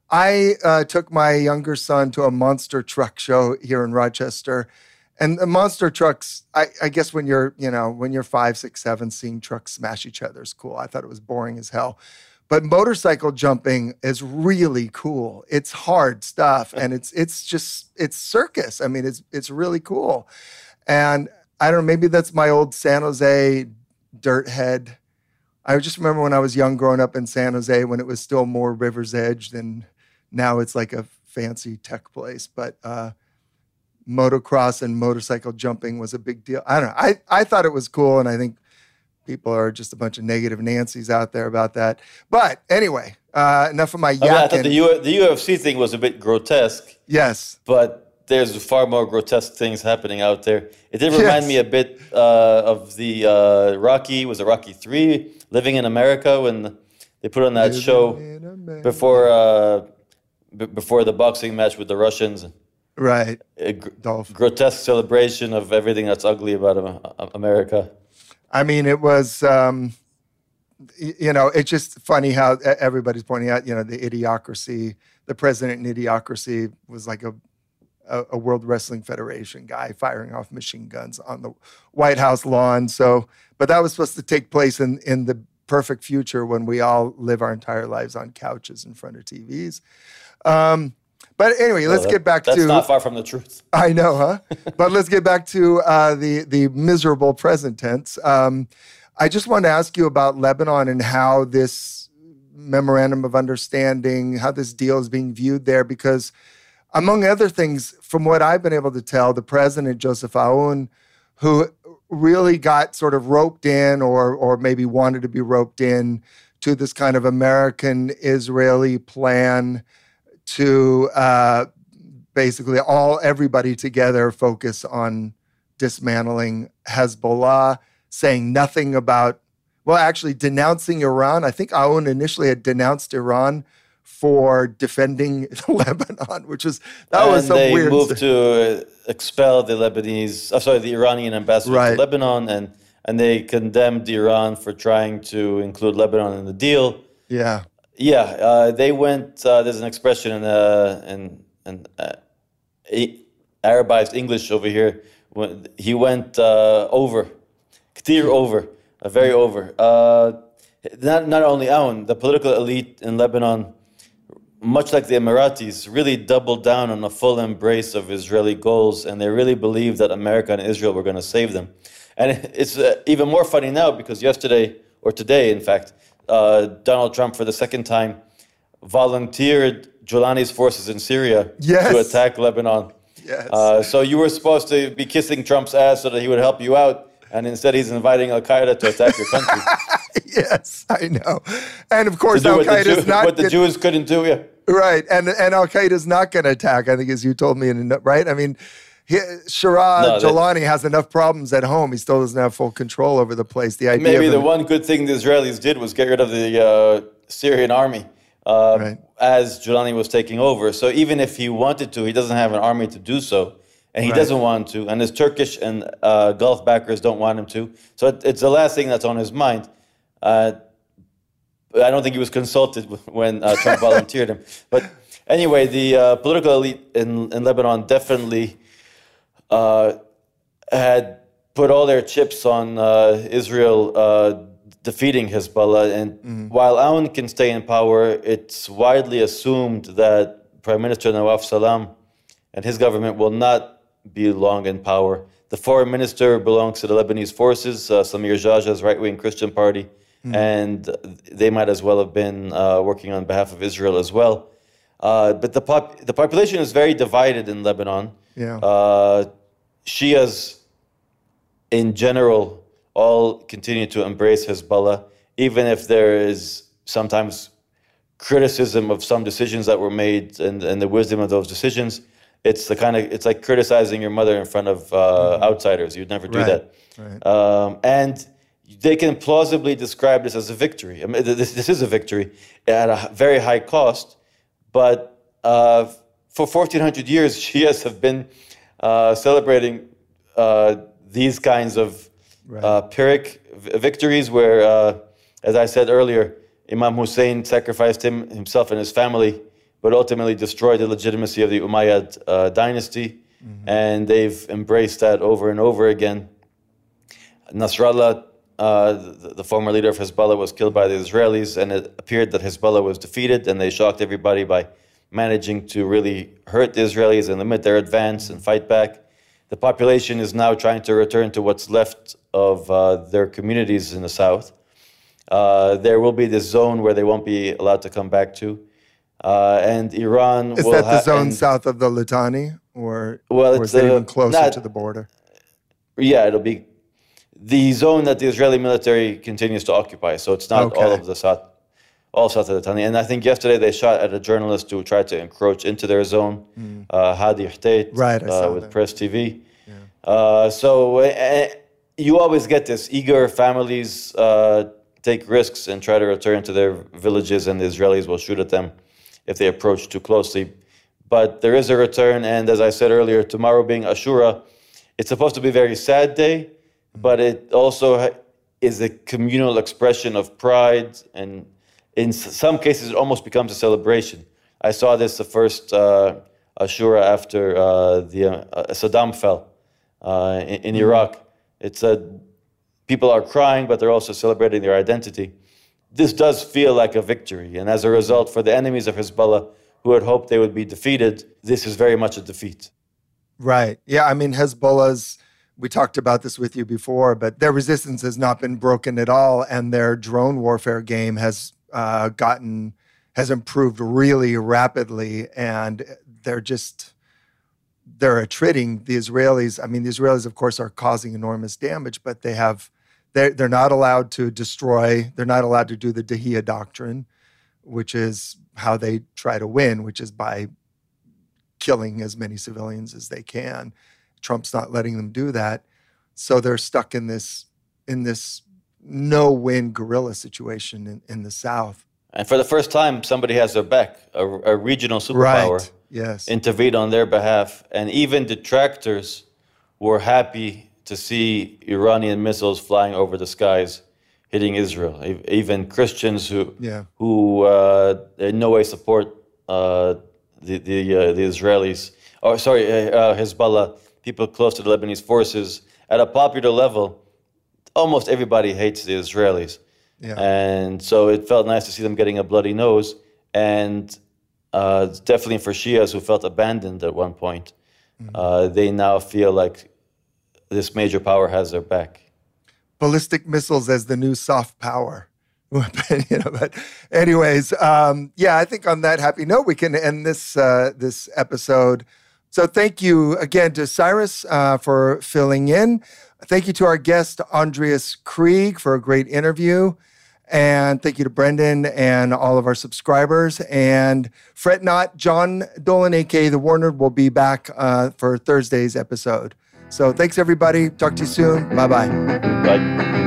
I uh, took my younger son to a monster truck show here in Rochester, and the monster trucks. I, I guess when you're, you know, when you're five, six, seven, seeing trucks smash each other is cool. I thought it was boring as hell, but motorcycle jumping is really cool. It's hard stuff, and it's it's just it's circus. I mean, it's it's really cool, and I don't know. Maybe that's my old San Jose dirt head. I just remember when I was young growing up in San Jose when it was still more River's Edge than now it's like a fancy tech place, but uh, motocross and motorcycle jumping was a big deal. I don't know. I, I thought it was cool, and I think people are just a bunch of negative Nancy's out there about that. But anyway, uh, enough of my yakking. I, mean, I thought the, U- the U F C thing was a bit grotesque. Yes. But there's far more grotesque things happening out there. It did remind yes. me a bit uh, of the uh, Rocky, was it Rocky three, Living in America, when they put on that Living show before uh, b- before the boxing match with the Russians. Right. A gr- grotesque celebration of everything that's ugly about America. I mean, it was, um, you know, it's just funny how everybody's pointing out, you know, the idiocracy, the president in idiocracy was like a, a, a World Wrestling Federation guy firing off machine guns on the White House lawn. So, but that was supposed to take place in, in the perfect future when we all live our entire lives on couches in front of T Vs. Um, But anyway, let's well, that, get back that's to... That's not far from the truth. I know, huh? But let's get back to uh, the, the miserable present tense. Um, I just wanted to ask you about Lebanon and how this memorandum of understanding, how this deal is being viewed there, because among other things, from what I've been able to tell, the president, Joseph Aoun, who really got sort of roped in or, or maybe wanted to be roped in to this kind of American-Israeli plan to uh, basically all everybody together focus on dismantling Hezbollah, saying nothing about, well, actually denouncing Iran. I think Aoun initially had denounced Iran for defending Lebanon, which was, that and was some they weird... they moved to expel the Lebanese, oh, sorry, the Iranian ambassador right. to Lebanon, and, and they condemned Iran for trying to include Lebanon in the deal. Yeah. Yeah, uh, they went. Uh, there's an expression in uh, in, in uh, Arabized English over here. When he went uh, over, ktir over, uh, very over. Uh, not not only Aoun, the political elite in Lebanon, much like the Emiratis, really doubled down on a full embrace of Israeli goals, and they really believed that America and Israel were going to save them. And it's uh, even more funny now because yesterday, or today, in fact. Uh, Donald Trump, for the second time, volunteered Jolani's forces in Syria yes. to attack Lebanon. Yes. Uh, so you were supposed to be kissing Trump's ass so that he would help you out, and instead he's inviting Al-Qaeda to attack your country. Yes, I know. And of course, Al-Qaeda is not... What the get, Jews couldn't do, yeah. Right, and, and Al-Qaeda is not going to attack, I think, as you told me, in right? I mean... He, Sharad no, Jolani has enough problems at home. He still doesn't have full control over the place. The idea maybe of the him, one good thing the Israelis did was get rid of the uh, Syrian army uh, right. as Jolani was taking over. So even if he wanted to, he doesn't have an army to do so, and he right. doesn't want to. And his Turkish and uh, Gulf backers don't want him to. So it, it's the last thing that's on his mind. Uh, I don't think he was consulted when uh, Trump volunteered him. But anyway, the uh, political elite in, in Lebanon definitely. Uh, had put all their chips on uh, Israel uh, defeating Hezbollah. And mm-hmm. while Aoun can stay in power, it's widely assumed that Prime Minister Nawaf Salam and his government will not be long in power. The foreign minister belongs to the Lebanese forces, uh, Samir Jaja's right-wing Christian party, mm-hmm. and they might as well have been uh, working on behalf of Israel as well. Uh, but the, pop- the population is very divided in Lebanon. Yeah. Uh, Shias, in general, all continue to embrace Hezbollah, even if there is sometimes criticism of some decisions that were made and, and the wisdom of those decisions. It's the kind of it's like criticizing your mother in front of uh, mm-hmm. outsiders. You'd never do right. that. Right. Um, and they can plausibly describe this as a victory. I mean, this, this is a victory at a very high cost, but uh, for fourteen hundred years, Shias have been Uh, celebrating uh, these kinds of right. uh, Pyrrhic v- victories where, uh, as I said earlier, Imam Hussein sacrificed him, himself and his family, but ultimately destroyed the legitimacy of the Umayyad uh, dynasty. Mm-hmm. And they've embraced that over and over again. Nasrallah, uh, the, the former leader of Hezbollah, was killed by the Israelis, and it appeared that Hezbollah was defeated, and they shocked everybody by managing to really hurt the Israelis and limit their advance and fight back. The population is now trying to return to what's left of uh, their communities in the south. Uh, there will be this zone where they won't be allowed to come back to. Uh, and Iran is will that the ha- zone and, south of the Litani, or, well, or it's is it uh, even closer not, to the border? Yeah, it'll be the zone that the Israeli military continues to occupy. So it's not Okay. all of the south, all south of the Litani. And I think yesterday they shot at a journalist who tried to encroach into their zone, mm. uh, Hadi Htait, right, I uh, saw with that. Press T V. Yeah. Uh, so uh, you always get this. Eager families uh, take risks and try to return to their villages, and the Israelis will shoot at them if they approach too closely. But there is a return, and as I said earlier, tomorrow being Ashura, it's supposed to be a very sad day, but it also is a communal expression of pride, and in some cases it almost becomes a celebration. I saw this the first uh, Ashura after uh, the uh, Saddam fell uh, in, in Iraq. It's a, people are crying, but they're also celebrating their identity. This does feel like a victory, and as a result, for the enemies of Hezbollah who had hoped they would be defeated, this is very much a defeat. Right. Yeah, I mean, Hezbollah's, we talked about this with you before, but their resistance has not been broken at all, and their drone warfare game has uh, gotten, has improved really rapidly, and they're just, they're attriting the Israelis. I mean, the Israelis, of course, are causing enormous damage, but they have, they're, they're not allowed to destroy, they're not allowed to do the Dahiyya doctrine, which is how they try to win, which is by killing as many civilians as they can. Trump's not letting them do that. So they're stuck in this in this no-win guerrilla situation in, in the South. And for the first time, somebody has their back. A, a regional superpower right. yes. intervened on their behalf. And even detractors were happy to see Iranian missiles flying over the skies, hitting Israel. Even Christians who, yeah. who uh, in no way support uh, the the, uh, the Israelis, or sorry, uh, Hezbollah, people close to the Lebanese forces, at a popular level, almost everybody hates the Israelis. Yeah. And so it felt nice to see them getting a bloody nose. And uh, definitely for Shias who felt abandoned at one point, mm-hmm. uh, they now feel like this major power has their back. Ballistic missiles as the new soft power. you know, but anyways, um, yeah, I think on that happy note, we can end this uh, this episode. So thank you again to Cyrus uh, for filling in. Thank you to our guest, Andreas Krieg, for a great interview. And thank you to Brendan and all of our subscribers. And fret not, John Dolan, a k a. The War Nerd, will be back uh, for Thursday's episode. So thanks, everybody. Talk to you soon. Bye-bye. Bye.